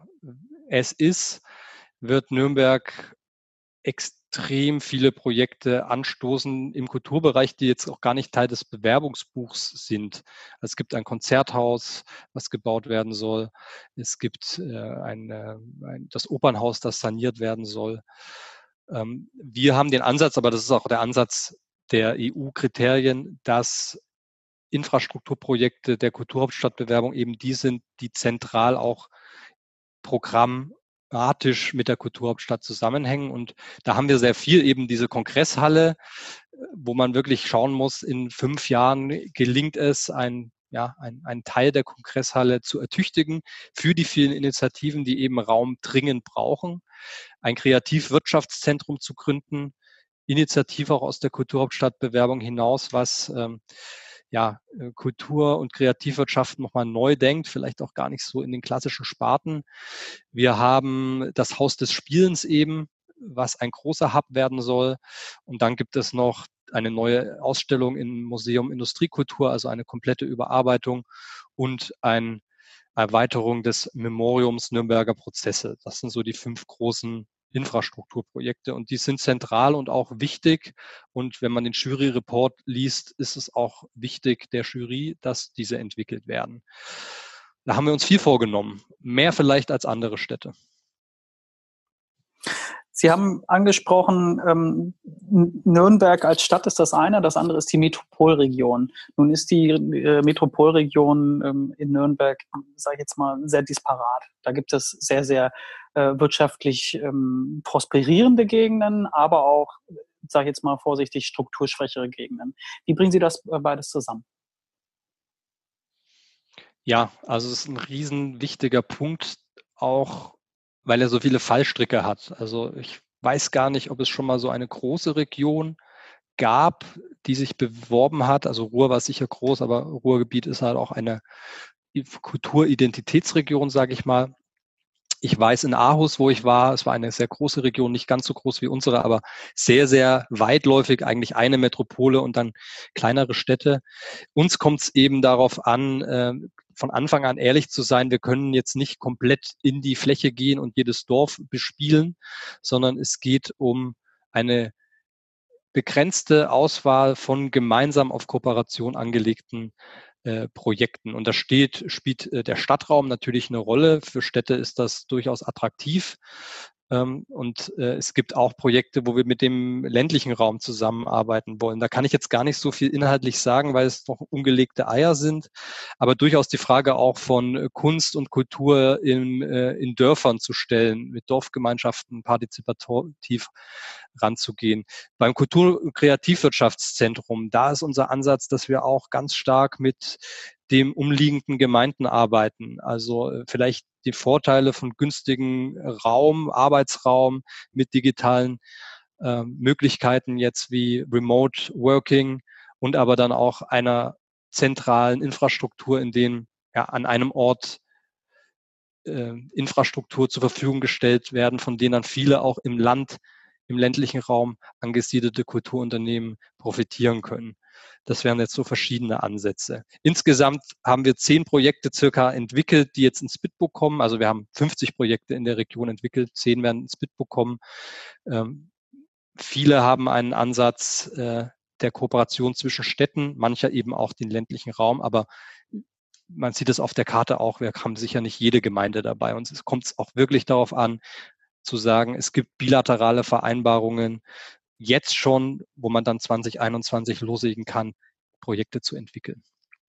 wird Nürnberg extrem viele Projekte anstoßen im Kulturbereich, die jetzt auch gar nicht Teil des Bewerbungsbuchs sind. Es gibt ein Konzerthaus, was gebaut werden soll. Es gibt das Opernhaus, das saniert werden soll. Wir haben den Ansatz, aber das ist auch der Ansatz der EU-Kriterien, dass Infrastrukturprojekte der Kulturhauptstadtbewerbung eben die sind, die zentral auch programmatisch mit der Kulturhauptstadt zusammenhängen. Und da haben wir sehr viel eben diese Kongresshalle, wo man wirklich schauen muss, in 5 Jahren gelingt es, einen Teil der Kongresshalle zu ertüchtigen für die vielen Initiativen, die eben Raum dringend brauchen, ein Kreativwirtschaftszentrum zu gründen, Initiative auch aus der Kulturhauptstadtbewerbung hinaus, was Kultur- und Kreativwirtschaft nochmal neu denkt, vielleicht auch gar nicht so in den klassischen Sparten. Wir haben das Haus des Spielens eben, was ein großer Hub werden soll. Und dann gibt es noch eine neue Ausstellung im Museum Industriekultur, also eine komplette Überarbeitung und eine Erweiterung des Memoriums Nürnberger Prozesse. Das sind so die 5 großen Infrastrukturprojekte und die sind zentral und auch wichtig. Und wenn man den Jury-Report liest, ist es auch wichtig der Jury, dass diese entwickelt werden. Da haben wir uns viel vorgenommen, mehr vielleicht als andere Städte. Sie haben angesprochen, Nürnberg als Stadt ist das eine, das andere ist die Metropolregion. Nun ist die Metropolregion in Nürnberg, sage ich jetzt mal, sehr disparat. Da gibt es sehr, sehr wirtschaftlich prosperierende Gegenden, aber auch, sage ich jetzt mal vorsichtig, strukturschwächere Gegenden. Wie bringen Sie das beides zusammen? Ja, also es ist ein riesen wichtiger Punkt, auch weil er so viele Fallstricke hat. Also ich weiß gar nicht, ob es schon mal so eine große Region gab, die sich beworben hat. Also Ruhr war sicher groß, aber Ruhrgebiet ist halt auch eine Kulturidentitätsregion, sage ich mal. Ich weiß in Aarhus, wo ich war, es war eine sehr große Region, nicht ganz so groß wie unsere, aber sehr, sehr weitläufig, eigentlich eine Metropole und dann kleinere Städte. Uns kommt es eben darauf an, von Anfang an ehrlich zu sein. Wir können jetzt nicht komplett in die Fläche gehen und jedes Dorf bespielen, sondern es geht um eine begrenzte Auswahl von gemeinsam auf Kooperation angelegten Projekten. Und da spielt der Stadtraum natürlich eine Rolle. Für Städte ist das durchaus attraktiv. Und es gibt auch Projekte, wo wir mit dem ländlichen Raum zusammenarbeiten wollen. Da kann ich jetzt gar nicht so viel inhaltlich sagen, weil es noch ungelegte Eier sind. Aber durchaus die Frage auch von Kunst und Kultur in Dörfern zu stellen, mit Dorfgemeinschaften partizipativ ranzugehen. Beim Kultur- und Kreativwirtschaftszentrum, da ist unser Ansatz, dass wir auch ganz stark mit dem umliegenden Gemeinden arbeiten. Also vielleicht die Vorteile von günstigen Arbeitsraum mit digitalen Möglichkeiten jetzt wie Remote Working und aber dann auch einer zentralen Infrastruktur, in denen an einem Ort Infrastruktur zur Verfügung gestellt werden, von denen dann viele auch im ländlichen Raum angesiedelte Kulturunternehmen profitieren können. Das wären jetzt so verschiedene Ansätze. Insgesamt haben wir 10 Projekte circa entwickelt, die jetzt ins Bitbook kommen. Also wir haben 50 Projekte in der Region entwickelt, 10 werden ins Bitbook kommen. Viele haben einen Ansatz der Kooperation zwischen Städten, mancher eben auch den ländlichen Raum, aber man sieht es auf der Karte auch, wir haben sicher nicht jede Gemeinde dabei. Und es kommt auch wirklich darauf an, zu sagen, es gibt bilaterale Vereinbarungen jetzt schon, wo man dann 2021 loslegen kann, Projekte zu entwickeln.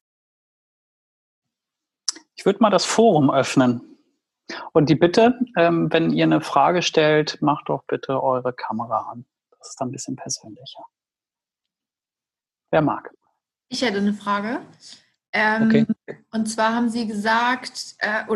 Ich würde mal das Forum öffnen. Und die Bitte, wenn ihr eine Frage stellt, macht doch bitte eure Kamera an. Das ist dann ein bisschen persönlicher. Wer mag? Ich hätte eine Frage. Okay. Und zwar haben Sie gesagt,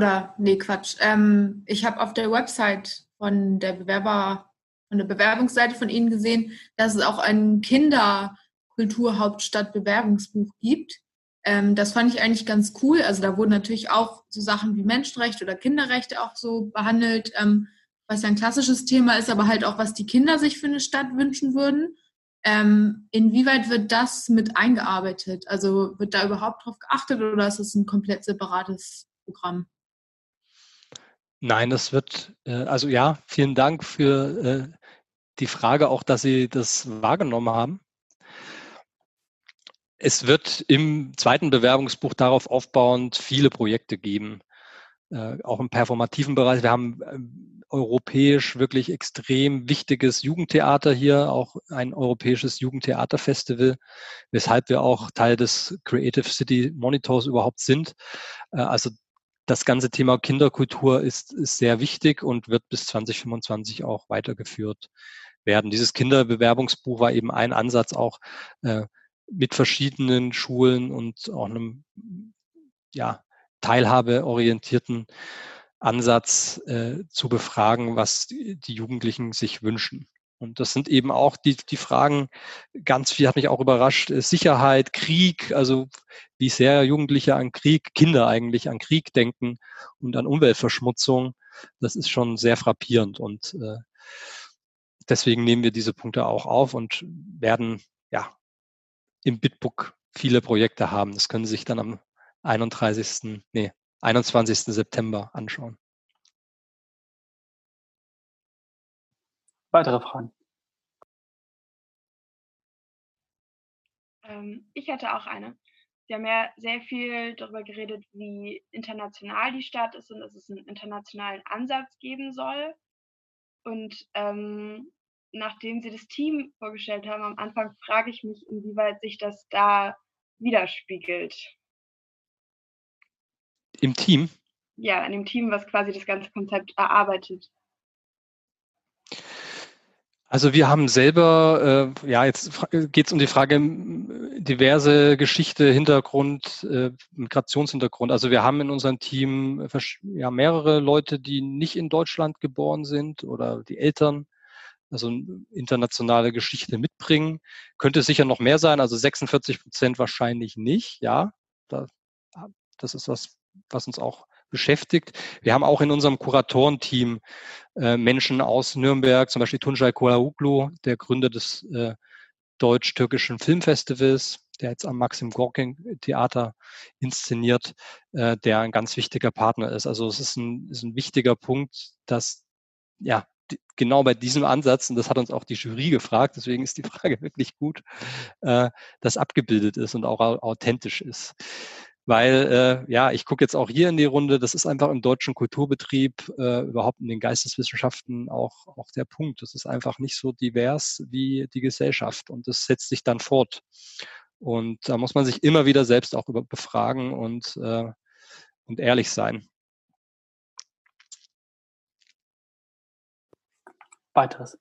ich habe auf der Website von der Bewerbungsseite von Ihnen gesehen, dass es auch ein Kinderkulturhauptstadt-Bewerbungsbuch gibt. Das fand ich eigentlich ganz cool. Also da wurden natürlich auch so Sachen wie Menschenrechte oder Kinderrechte auch so behandelt, was ja ein klassisches Thema ist, aber halt auch, was die Kinder sich für eine Stadt wünschen würden. Inwieweit wird das mit eingearbeitet? Also wird da überhaupt drauf geachtet oder ist es ein komplett separates Programm? Nein, das wird, also ja, vielen Dank für die Frage, auch dass Sie das wahrgenommen haben. Es wird im zweiten Bewerbungsbuch darauf aufbauend viele Projekte geben, auch im performativen Bereich. Wir haben europäisch wirklich extrem wichtiges Jugendtheater hier, auch ein europäisches Jugendtheaterfestival, weshalb wir auch Teil des Creative City Monitors überhaupt sind. Also das ganze Thema Kinderkultur ist sehr wichtig und wird bis 2025 auch weitergeführt werden. Dieses Kinderbewerbungsbuch war eben ein Ansatz auch mit verschiedenen Schulen und auch einem teilhabeorientierten Ansatz zu befragen, was die Jugendlichen sich wünschen. Und das sind eben auch die Fragen, ganz viel hat mich auch überrascht, Sicherheit, Krieg, also wie sehr Jugendliche an Krieg, Kinder eigentlich an Krieg denken und an Umweltverschmutzung, das ist schon sehr frappierend. Und deswegen nehmen wir diese Punkte auch auf und werden im Bitbook viele Projekte haben. Das können Sie sich dann am 21. September anschauen. Weitere Fragen? Ich hätte auch eine. Sie haben ja sehr viel darüber geredet, wie international die Stadt ist und dass es einen internationalen Ansatz geben soll. Und nachdem Sie das Team vorgestellt haben am Anfang, frage ich mich, inwieweit sich das da widerspiegelt. Im Team? Ja, in dem Team, was quasi das ganze Konzept erarbeitet. Also wir haben selber, jetzt geht es um die Frage diverse Geschichte, Hintergrund, Migrationshintergrund. Also wir haben in unserem Team mehrere Leute, die nicht in Deutschland geboren sind oder die Eltern, also eine internationale Geschichte mitbringen. Könnte sicher noch mehr sein, also 46% wahrscheinlich nicht, ja. Das ist was uns auch beschäftigt. Wir haben auch in unserem Kuratorenteam Menschen aus Nürnberg, zum Beispiel Tuncay Kulaoglu, der Gründer des deutsch-türkischen Filmfestivals, der jetzt am Maxim Gorki Theater inszeniert, der ein ganz wichtiger Partner ist. Also es ist ein wichtiger Punkt, dass genau bei diesem Ansatz, und das hat uns auch die Jury gefragt, deswegen ist die Frage wirklich gut, das abgebildet ist und auch authentisch ist. Weil, ich gucke jetzt auch hier in die Runde, das ist einfach im deutschen Kulturbetrieb, überhaupt in den Geisteswissenschaften auch der Punkt. Das ist einfach nicht so divers wie die Gesellschaft und das setzt sich dann fort. Und da muss man sich immer wieder selbst auch befragen und ehrlich sein. Weiteres.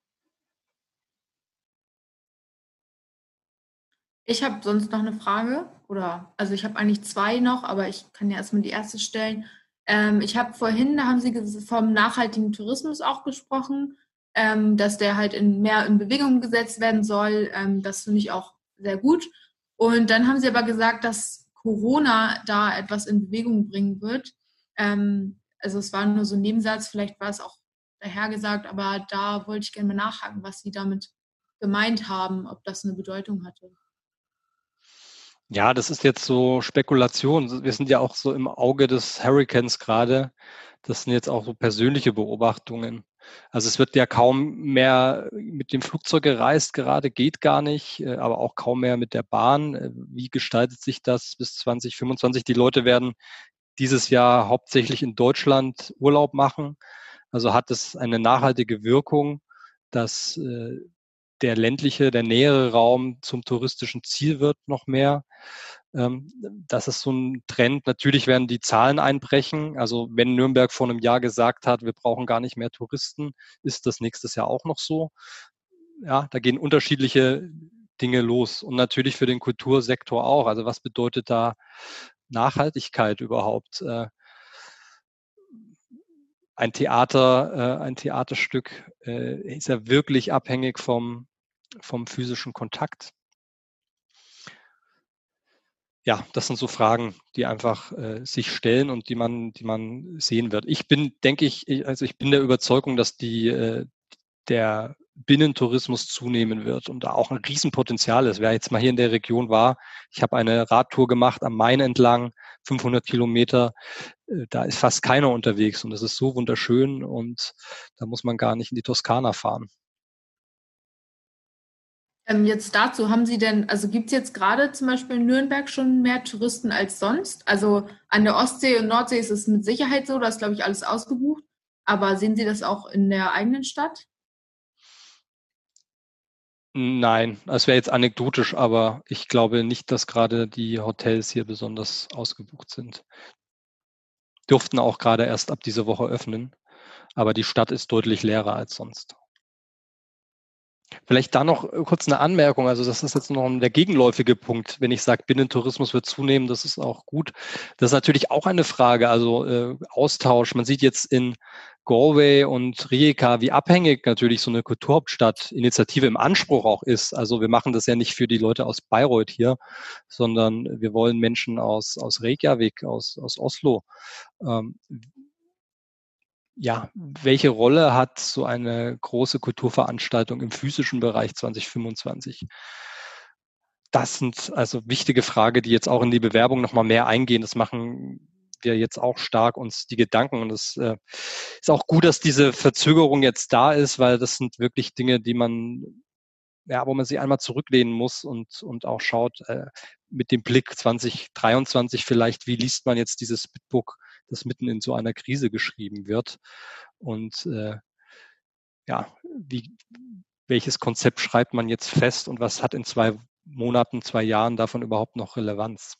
Ich habe sonst noch eine Frage also ich habe eigentlich 2 noch, aber ich kann ja erstmal die erste stellen. Ich habe vorhin, da haben Sie vom nachhaltigen Tourismus auch gesprochen, dass der halt mehr in Bewegung gesetzt werden soll. Das finde ich auch sehr gut. Und dann haben Sie aber gesagt, dass Corona da etwas in Bewegung bringen wird. Also es war nur so ein Nebensatz, vielleicht war es auch dahergesagt, aber da wollte ich gerne mal nachhaken, was Sie damit gemeint haben, ob das eine Bedeutung hatte. Ja, das ist jetzt so Spekulation. Wir sind ja auch so im Auge des Hurrikans gerade. Das sind jetzt auch so persönliche Beobachtungen. Also es wird ja kaum mehr mit dem Flugzeug gereist, gerade geht gar nicht, aber auch kaum mehr mit der Bahn. Wie gestaltet sich das bis 2025? Die Leute werden dieses Jahr hauptsächlich in Deutschland Urlaub machen. Also hat es eine nachhaltige Wirkung, dass der nähere Raum zum touristischen Ziel wird noch mehr. Das ist so ein Trend. Natürlich werden die Zahlen einbrechen. Also wenn Nürnberg vor einem Jahr gesagt hat, wir brauchen gar nicht mehr Touristen, ist das nächstes Jahr auch noch so. Ja, da gehen unterschiedliche Dinge los. Und natürlich für den Kultursektor auch. Also was bedeutet da Nachhaltigkeit überhaupt? Ein Theaterstück ist ja wirklich abhängig vom physischen Kontakt. Ja, das sind so Fragen, die einfach sich stellen und die man sehen wird. Ich bin der Überzeugung, dass der Binnentourismus zunehmen wird und da auch ein Riesenpotenzial ist. Wer jetzt mal hier in der Region war, ich habe eine Radtour gemacht am Main entlang, 500 Kilometer, da ist fast keiner unterwegs und das ist so wunderschön und da muss man gar nicht in die Toskana fahren. Jetzt dazu, gibt es jetzt gerade zum Beispiel in Nürnberg schon mehr Touristen als sonst? Also an der Ostsee und Nordsee ist es mit Sicherheit so, da ist, glaube ich, alles ausgebucht. Aber sehen Sie das auch in der eigenen Stadt? Nein, das wäre jetzt anekdotisch, aber ich glaube nicht, dass gerade die Hotels hier besonders ausgebucht sind. Durften auch gerade erst ab dieser Woche öffnen, aber die Stadt ist deutlich leerer als sonst. Vielleicht da noch kurz eine Anmerkung, also das ist jetzt noch der gegenläufige Punkt, wenn ich sage, Binnentourismus wird zunehmen, das ist auch gut. Das ist natürlich auch eine Frage, also Austausch. Man sieht jetzt in Galway und Rijeka, wie abhängig natürlich so eine Kulturhauptstadt-Initiative im Anspruch auch ist. Also wir machen das ja nicht für die Leute aus Bayreuth hier, sondern wir wollen Menschen aus Reykjavik, aus Oslo. Welche Rolle hat so eine große Kulturveranstaltung im physischen Bereich 2025? Das sind also wichtige Fragen, die jetzt auch in die Bewerbung nochmal mehr eingehen. Das machen wir jetzt auch stark uns die Gedanken. Und es ist auch gut, dass diese Verzögerung jetzt da ist, weil das sind wirklich Dinge, wo man sich einmal zurücklehnen muss und auch schaut, mit dem Blick 2023 vielleicht, wie liest man jetzt dieses Bitbook, das mitten in so einer Krise geschrieben wird. Und welches Konzept schreibt man jetzt fest und was hat in 2 Monaten, 2 Jahren davon überhaupt noch Relevanz?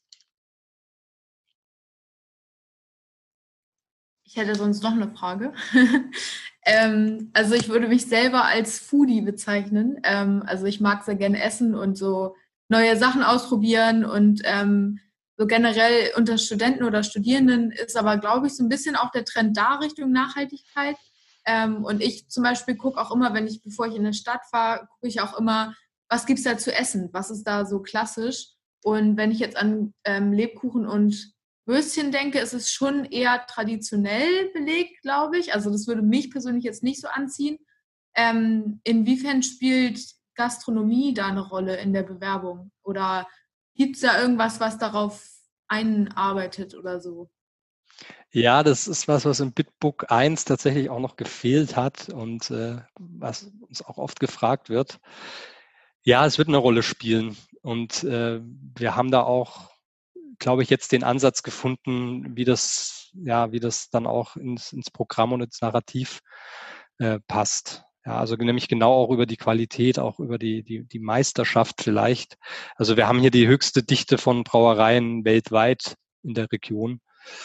Ich hätte sonst noch eine Frage. Also ich würde mich selber als Foodie bezeichnen. Also ich mag sehr gerne essen und so neue Sachen ausprobieren und so generell unter Studenten oder Studierenden ist aber, glaube ich, so ein bisschen auch der Trend da Richtung Nachhaltigkeit. Und ich zum Beispiel gucke auch immer, bevor ich in eine Stadt fahre, gucke ich auch immer, was gibt es da zu essen? Was ist da so klassisch? Und wenn ich jetzt an Lebkuchen und Würstchen denke, ist es schon eher traditionell belegt, glaube ich. Also das würde mich persönlich jetzt nicht so anziehen. Inwiefern spielt Gastronomie da eine Rolle in der Bewerbung? Oder gibt es da irgendwas, was darauf einarbeitet oder so? Ja, das ist was im Bitbook 1 tatsächlich auch noch gefehlt hat und was uns auch oft gefragt wird. Ja, es wird eine Rolle spielen und wir haben da auch, glaube ich, jetzt den Ansatz gefunden, wie das dann auch ins Programm und ins Narrativ passt. Ja, also nämlich genau auch über die Qualität, auch über die Meisterschaft vielleicht. Also wir haben hier die höchste Dichte von Brauereien weltweit in der Region.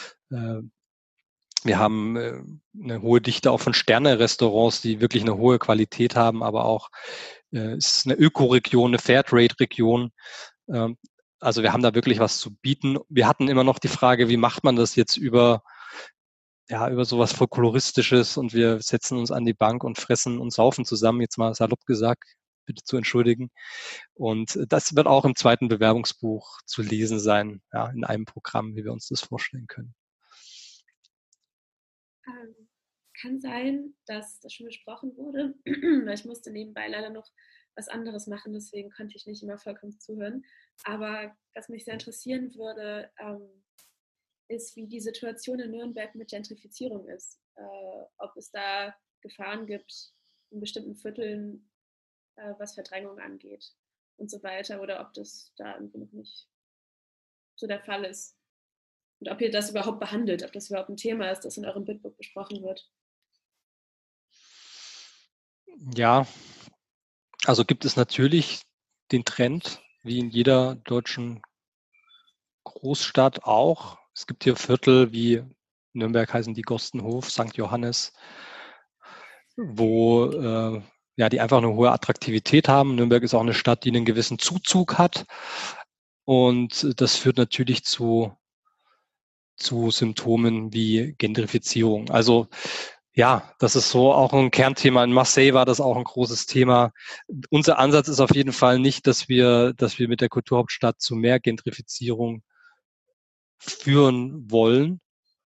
Wir haben eine hohe Dichte auch von Sterne-Restaurants, die wirklich eine hohe Qualität haben, aber auch es ist eine Ökoregion, eine Fairtrade-Region. Also wir haben da wirklich was zu bieten. Wir hatten immer noch die Frage, wie macht man das jetzt über sowas Folkloristisches und wir setzen uns an die Bank und fressen und saufen zusammen, jetzt mal salopp gesagt, bitte zu entschuldigen. Und das wird auch im 2. Bewerbungsbuch zu lesen sein, ja, in einem Programm, wie wir uns das vorstellen können. Kann sein, dass das schon besprochen wurde, weil ich musste nebenbei leider noch was anderes machen, deswegen konnte ich nicht immer vollkommen zuhören. Aber was mich sehr interessieren würde, ist, wie die Situation in Nürnberg mit Gentrifizierung ist. Ob es da Gefahren gibt in bestimmten Vierteln, was Verdrängung angeht und so weiter, oder ob das da irgendwie noch nicht so der Fall ist. Und ob ihr das überhaupt behandelt, ob das überhaupt ein Thema ist, das in eurem Bitbook besprochen wird. Ja, also gibt es natürlich den Trend, wie in jeder deutschen Großstadt auch. Es gibt hier Viertel wie Nürnberg heißen die Gostenhof, St. Johannes, wo die einfach eine hohe Attraktivität haben. Nürnberg ist auch eine Stadt, die einen gewissen Zuzug hat. Und das führt natürlich zu Symptomen wie Gentrifizierung. Also ja, das ist so auch ein Kernthema. In Marseille war das auch ein großes Thema. Unser Ansatz ist auf jeden Fall nicht, dass wir mit der Kulturhauptstadt zu mehr Gentrifizierung führen wollen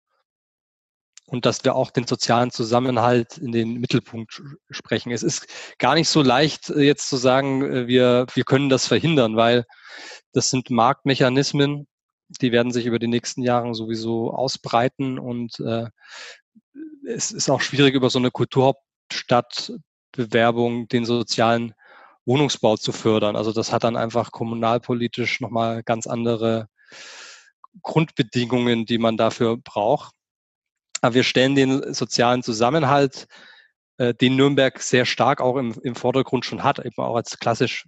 und dass wir auch den sozialen Zusammenhalt in den Mittelpunkt sprechen. Es ist gar nicht so leicht, jetzt zu sagen, wir können das verhindern, weil das sind Marktmechanismen, die werden sich über die nächsten Jahre sowieso ausbreiten und es ist auch schwierig, über so eine Kulturhauptstadtbewerbung den sozialen Wohnungsbau zu fördern. Also das hat dann einfach kommunalpolitisch nochmal ganz andere Grundbedingungen, die man dafür braucht. Aber wir stellen den sozialen Zusammenhalt, den Nürnberg sehr stark auch im Vordergrund schon hat, eben auch als klassische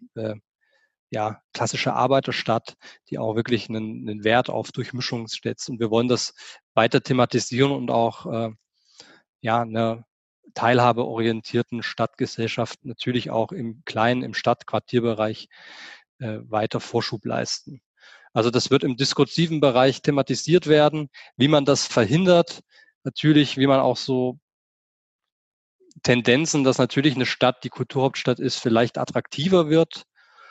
Arbeiterstadt, die auch wirklich einen Wert auf Durchmischung setzt. Und wir wollen das weiter thematisieren und auch einer teilhabeorientierten Stadtgesellschaft natürlich auch im kleinen, im Stadtquartierbereich weiter Vorschub leisten. Also das wird im diskursiven Bereich thematisiert werden, wie man das verhindert, natürlich, wie man auch so Tendenzen, dass natürlich eine Stadt, die Kulturhauptstadt ist, vielleicht attraktiver wird.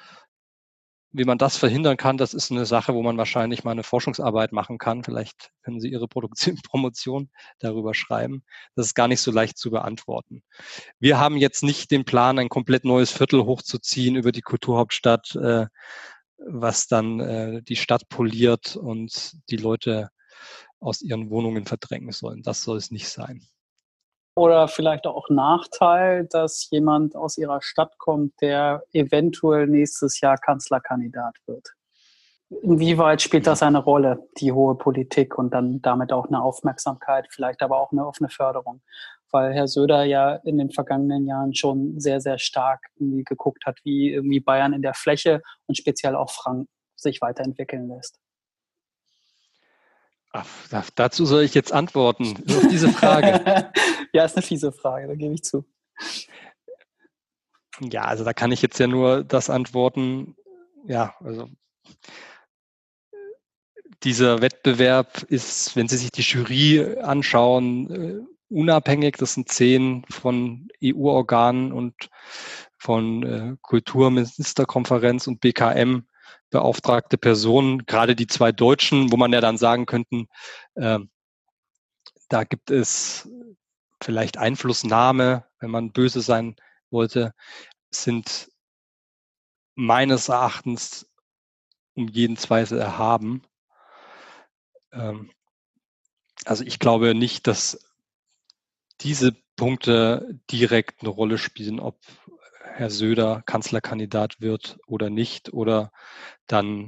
Wie man das verhindern kann, das ist eine Sache, wo man wahrscheinlich mal eine Forschungsarbeit machen kann. Vielleicht können Sie Ihre Promotion darüber schreiben. Das ist gar nicht so leicht zu beantworten. Wir haben jetzt nicht den Plan, ein komplett neues Viertel hochzuziehen über die Kulturhauptstadt, was dann die Stadt poliert und die Leute aus ihren Wohnungen verdrängen sollen. Das soll es nicht sein. Oder vielleicht auch Nachteil, dass jemand aus ihrer Stadt kommt, der eventuell nächstes Jahr Kanzlerkandidat wird. Inwieweit spielt das eine Rolle, die hohe Politik und dann damit auch eine Aufmerksamkeit, vielleicht aber auch eine offene Förderung weil Herr Söder ja in den vergangenen Jahren schon sehr, sehr stark irgendwie geguckt hat, wie irgendwie Bayern in der Fläche und speziell auch Franken sich weiterentwickeln lässt. Ach, dazu soll ich jetzt antworten, auf diese Frage. Ja, ist eine fiese Frage, da gebe ich zu. Ja, also da kann ich jetzt ja nur das antworten. Ja, also dieser Wettbewerb ist, wenn Sie sich die Jury anschauen, unabhängig. Das sind 10 von EU-Organen und von Kulturministerkonferenz und BKM beauftragte Personen, gerade die 2 Deutschen, wo man ja dann sagen könnten, da gibt es vielleicht Einflussnahme, wenn man böse sein wollte, sind meines Erachtens um jeden Zweifel erhaben. Also ich glaube nicht, dass diese Punkte direkt eine Rolle spielen, ob Herr Söder Kanzlerkandidat wird oder nicht, oder dann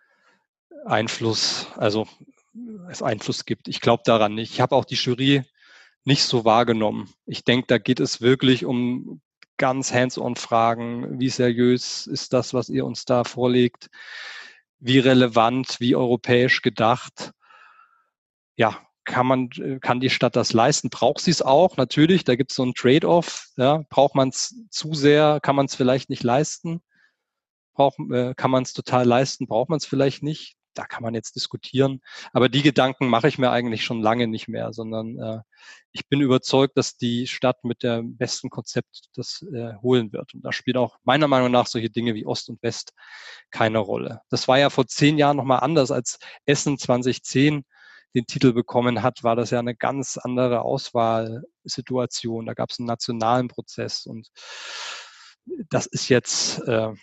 es Einfluss gibt. Ich glaube daran nicht. Ich habe auch die Jury nicht so wahrgenommen. Ich denke, da geht es wirklich um ganz hands-on-Fragen. Wie seriös ist das, was ihr uns da vorlegt? Wie relevant, wie europäisch gedacht? Ja, kann die Stadt das leisten? Braucht sie es auch? Natürlich, da gibt es so einen Trade-off. Ja, braucht man es zu sehr? Kann man es vielleicht nicht leisten? Kann man es total leisten? Braucht man es vielleicht nicht? Da kann man jetzt diskutieren. Aber die Gedanken mache ich mir eigentlich schon lange nicht mehr, sondern ich bin überzeugt, dass die Stadt mit dem besten Konzept das holen wird. Und da spielen auch meiner Meinung nach solche Dinge wie Ost und West keine Rolle. Das war ja vor 10 Jahren nochmal anders, als Essen 2010 den Titel bekommen hat, war das ja eine ganz andere Auswahlsituation. Da gab es einen nationalen Prozess und das ist jetzt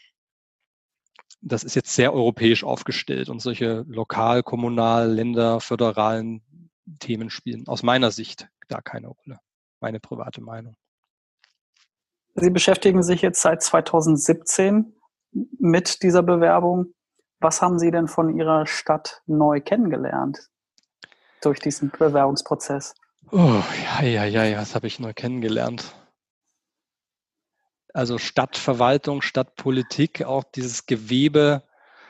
sehr europäisch aufgestellt und solche lokal, kommunal, Länder, föderalen Themen spielen aus meiner Sicht da keine Rolle. Meine private Meinung. Sie beschäftigen sich jetzt seit 2017 mit dieser Bewerbung. Was haben Sie denn von Ihrer Stadt neu kennengelernt durch diesen Bewerbungsprozess? Oh, ja, was habe ich neu kennengelernt? Also Stadtverwaltung, Stadtpolitik, auch dieses Gewebe,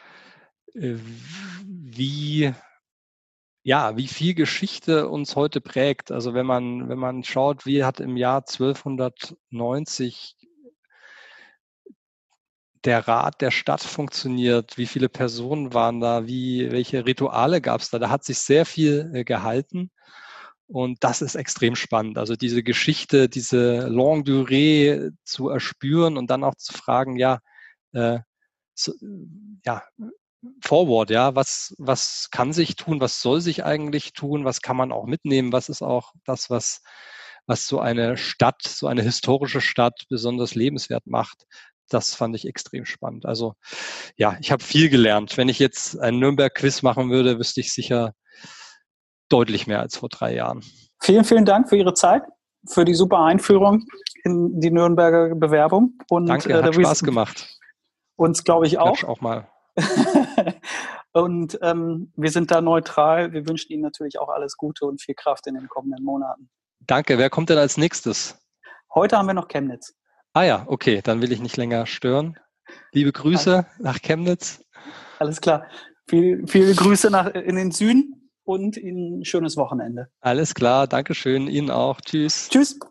wie viel Geschichte uns heute prägt. Also wenn man schaut, wie hat im Jahr 1290 der Rat der Stadt funktioniert, wie viele Personen waren da, welche Rituale gab es da hat sich sehr viel gehalten. Und das ist extrem spannend. Also diese Geschichte, diese Longue Durée zu erspüren und dann auch zu fragen, forward, was kann sich tun, was soll sich eigentlich tun, was kann man auch mitnehmen, was ist auch das, was so eine Stadt, so eine historische Stadt besonders lebenswert macht. Das fand ich extrem spannend. Also ja, ich habe viel gelernt. Wenn ich jetzt ein Nürnberg-Quiz machen würde, wüsste ich sicher deutlich mehr als vor 3 Jahren. Vielen, vielen Dank für Ihre Zeit, für die super Einführung in die Nürnberger Bewerbung. Und, danke, hat Spaß gemacht. Uns, glaube ich, auch. Klatsch auch mal. Und wir sind da neutral. Wir wünschen Ihnen natürlich auch alles Gute und viel Kraft in den kommenden Monaten. Danke. Wer kommt denn als nächstes? Heute haben wir noch Chemnitz. Ah ja, okay. Dann will ich nicht länger stören. Liebe Grüße nach Chemnitz. Alles klar. Viele Grüße in den Süden und Ihnen ein schönes Wochenende. Alles klar. Dankeschön. Ihnen auch. Tschüss. Tschüss.